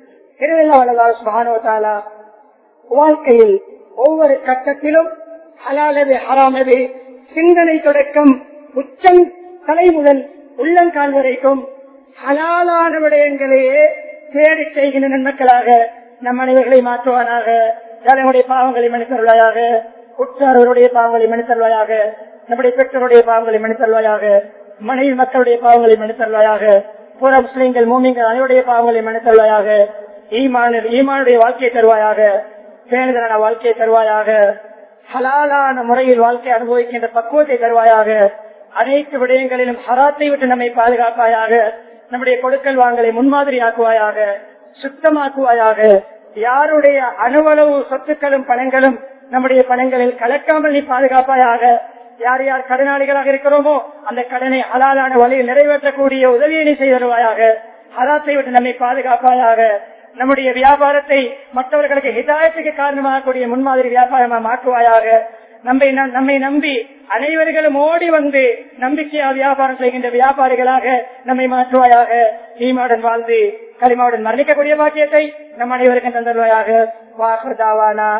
வாழ்க்கையில் ஒவ்வொரு கட்டத்திலும் ஹலாலது ஹராமது சிந்தனை தொடக்கம் உச்சம் தலை முதல் உள்ளங்கால் வரைக்கும் ஹலாலான விடயங்களையே தேடி செய்கின்ற நன்மக்களாக நம் அனைவர்களை மாற்றுவானாக. தலைமுடைய பாவங்களை மன்னித்தருள்வாயாக, உற்றாரோருடைய பாவங்களை மன்னித்தருள்வாயாக, நம்முடைய பெற்றோருடைய பாவங்களை மன்னித்தருள்வாயாக, மனைவி மக்களுடைய பாவங்களை மன்னித்தருள்வாயாக, புற முஸ்லிம்கள் மூமிங்கள் அனைவருடைய பாவங்களை மன்னித்தருள்வாயாக. ஈமான் ஈமானுடைய வாழ்க்கையை தருவாயாக, பேணுதலான வாழ்க்கையை தருவாயாக, ஹலாலான முறையில் வாழ்க்கை அனுபவிக்கின்ற பக்குவத்தை தருவாயாக. அனைத்து விடயங்களிலும் ஹராத்தை விட்டு நம்மை பாதுகாப்பாயாக. நம்முடைய கொடுக்கல் வாங்கலை முன்மாதிரி ஆக்குவாயாக, சுத்தமாக்குவாயாக. யாருடைய அணுவளவு சொத்துக்களும் பணங்களும் நம்முடைய பணங்களில் கலக்காமல் நீ பாதுகாப்பாயாக. யார் யார் கடனாளிகளாக இருக்கிறோமோ அந்த கடனை ஹலாலான வழியில் நிறைவேற்றக்கூடிய உதவியை நீ செய்து தருவாயாக. ஹராத்தை விட்டு நம்மை பாதுகாப்பாயாக. நம்முடைய வியாபாரத்தை மற்றவர்களுக்கு ஹிதாயத்துக்கு காரணமாகக்கூடிய முன்மாதிரி வியாபாரமாக மாற்றுவாயாக. நம்மை நம்மை நம்பி அனைவர்களும் ஓடி வந்து நம்பிக்கையா வியாபாரம் செய்கின்ற வியாபாரிகளாக நம்மை மாற்றுவாயாக. ஈமாவுடன் வாழ்ந்து கலிமாவுடன் மரணிக்கக்கூடிய பாக்கியத்தை நம் அனைவருக்கும் தந்தருவாயாக. வாஹர் தாவானா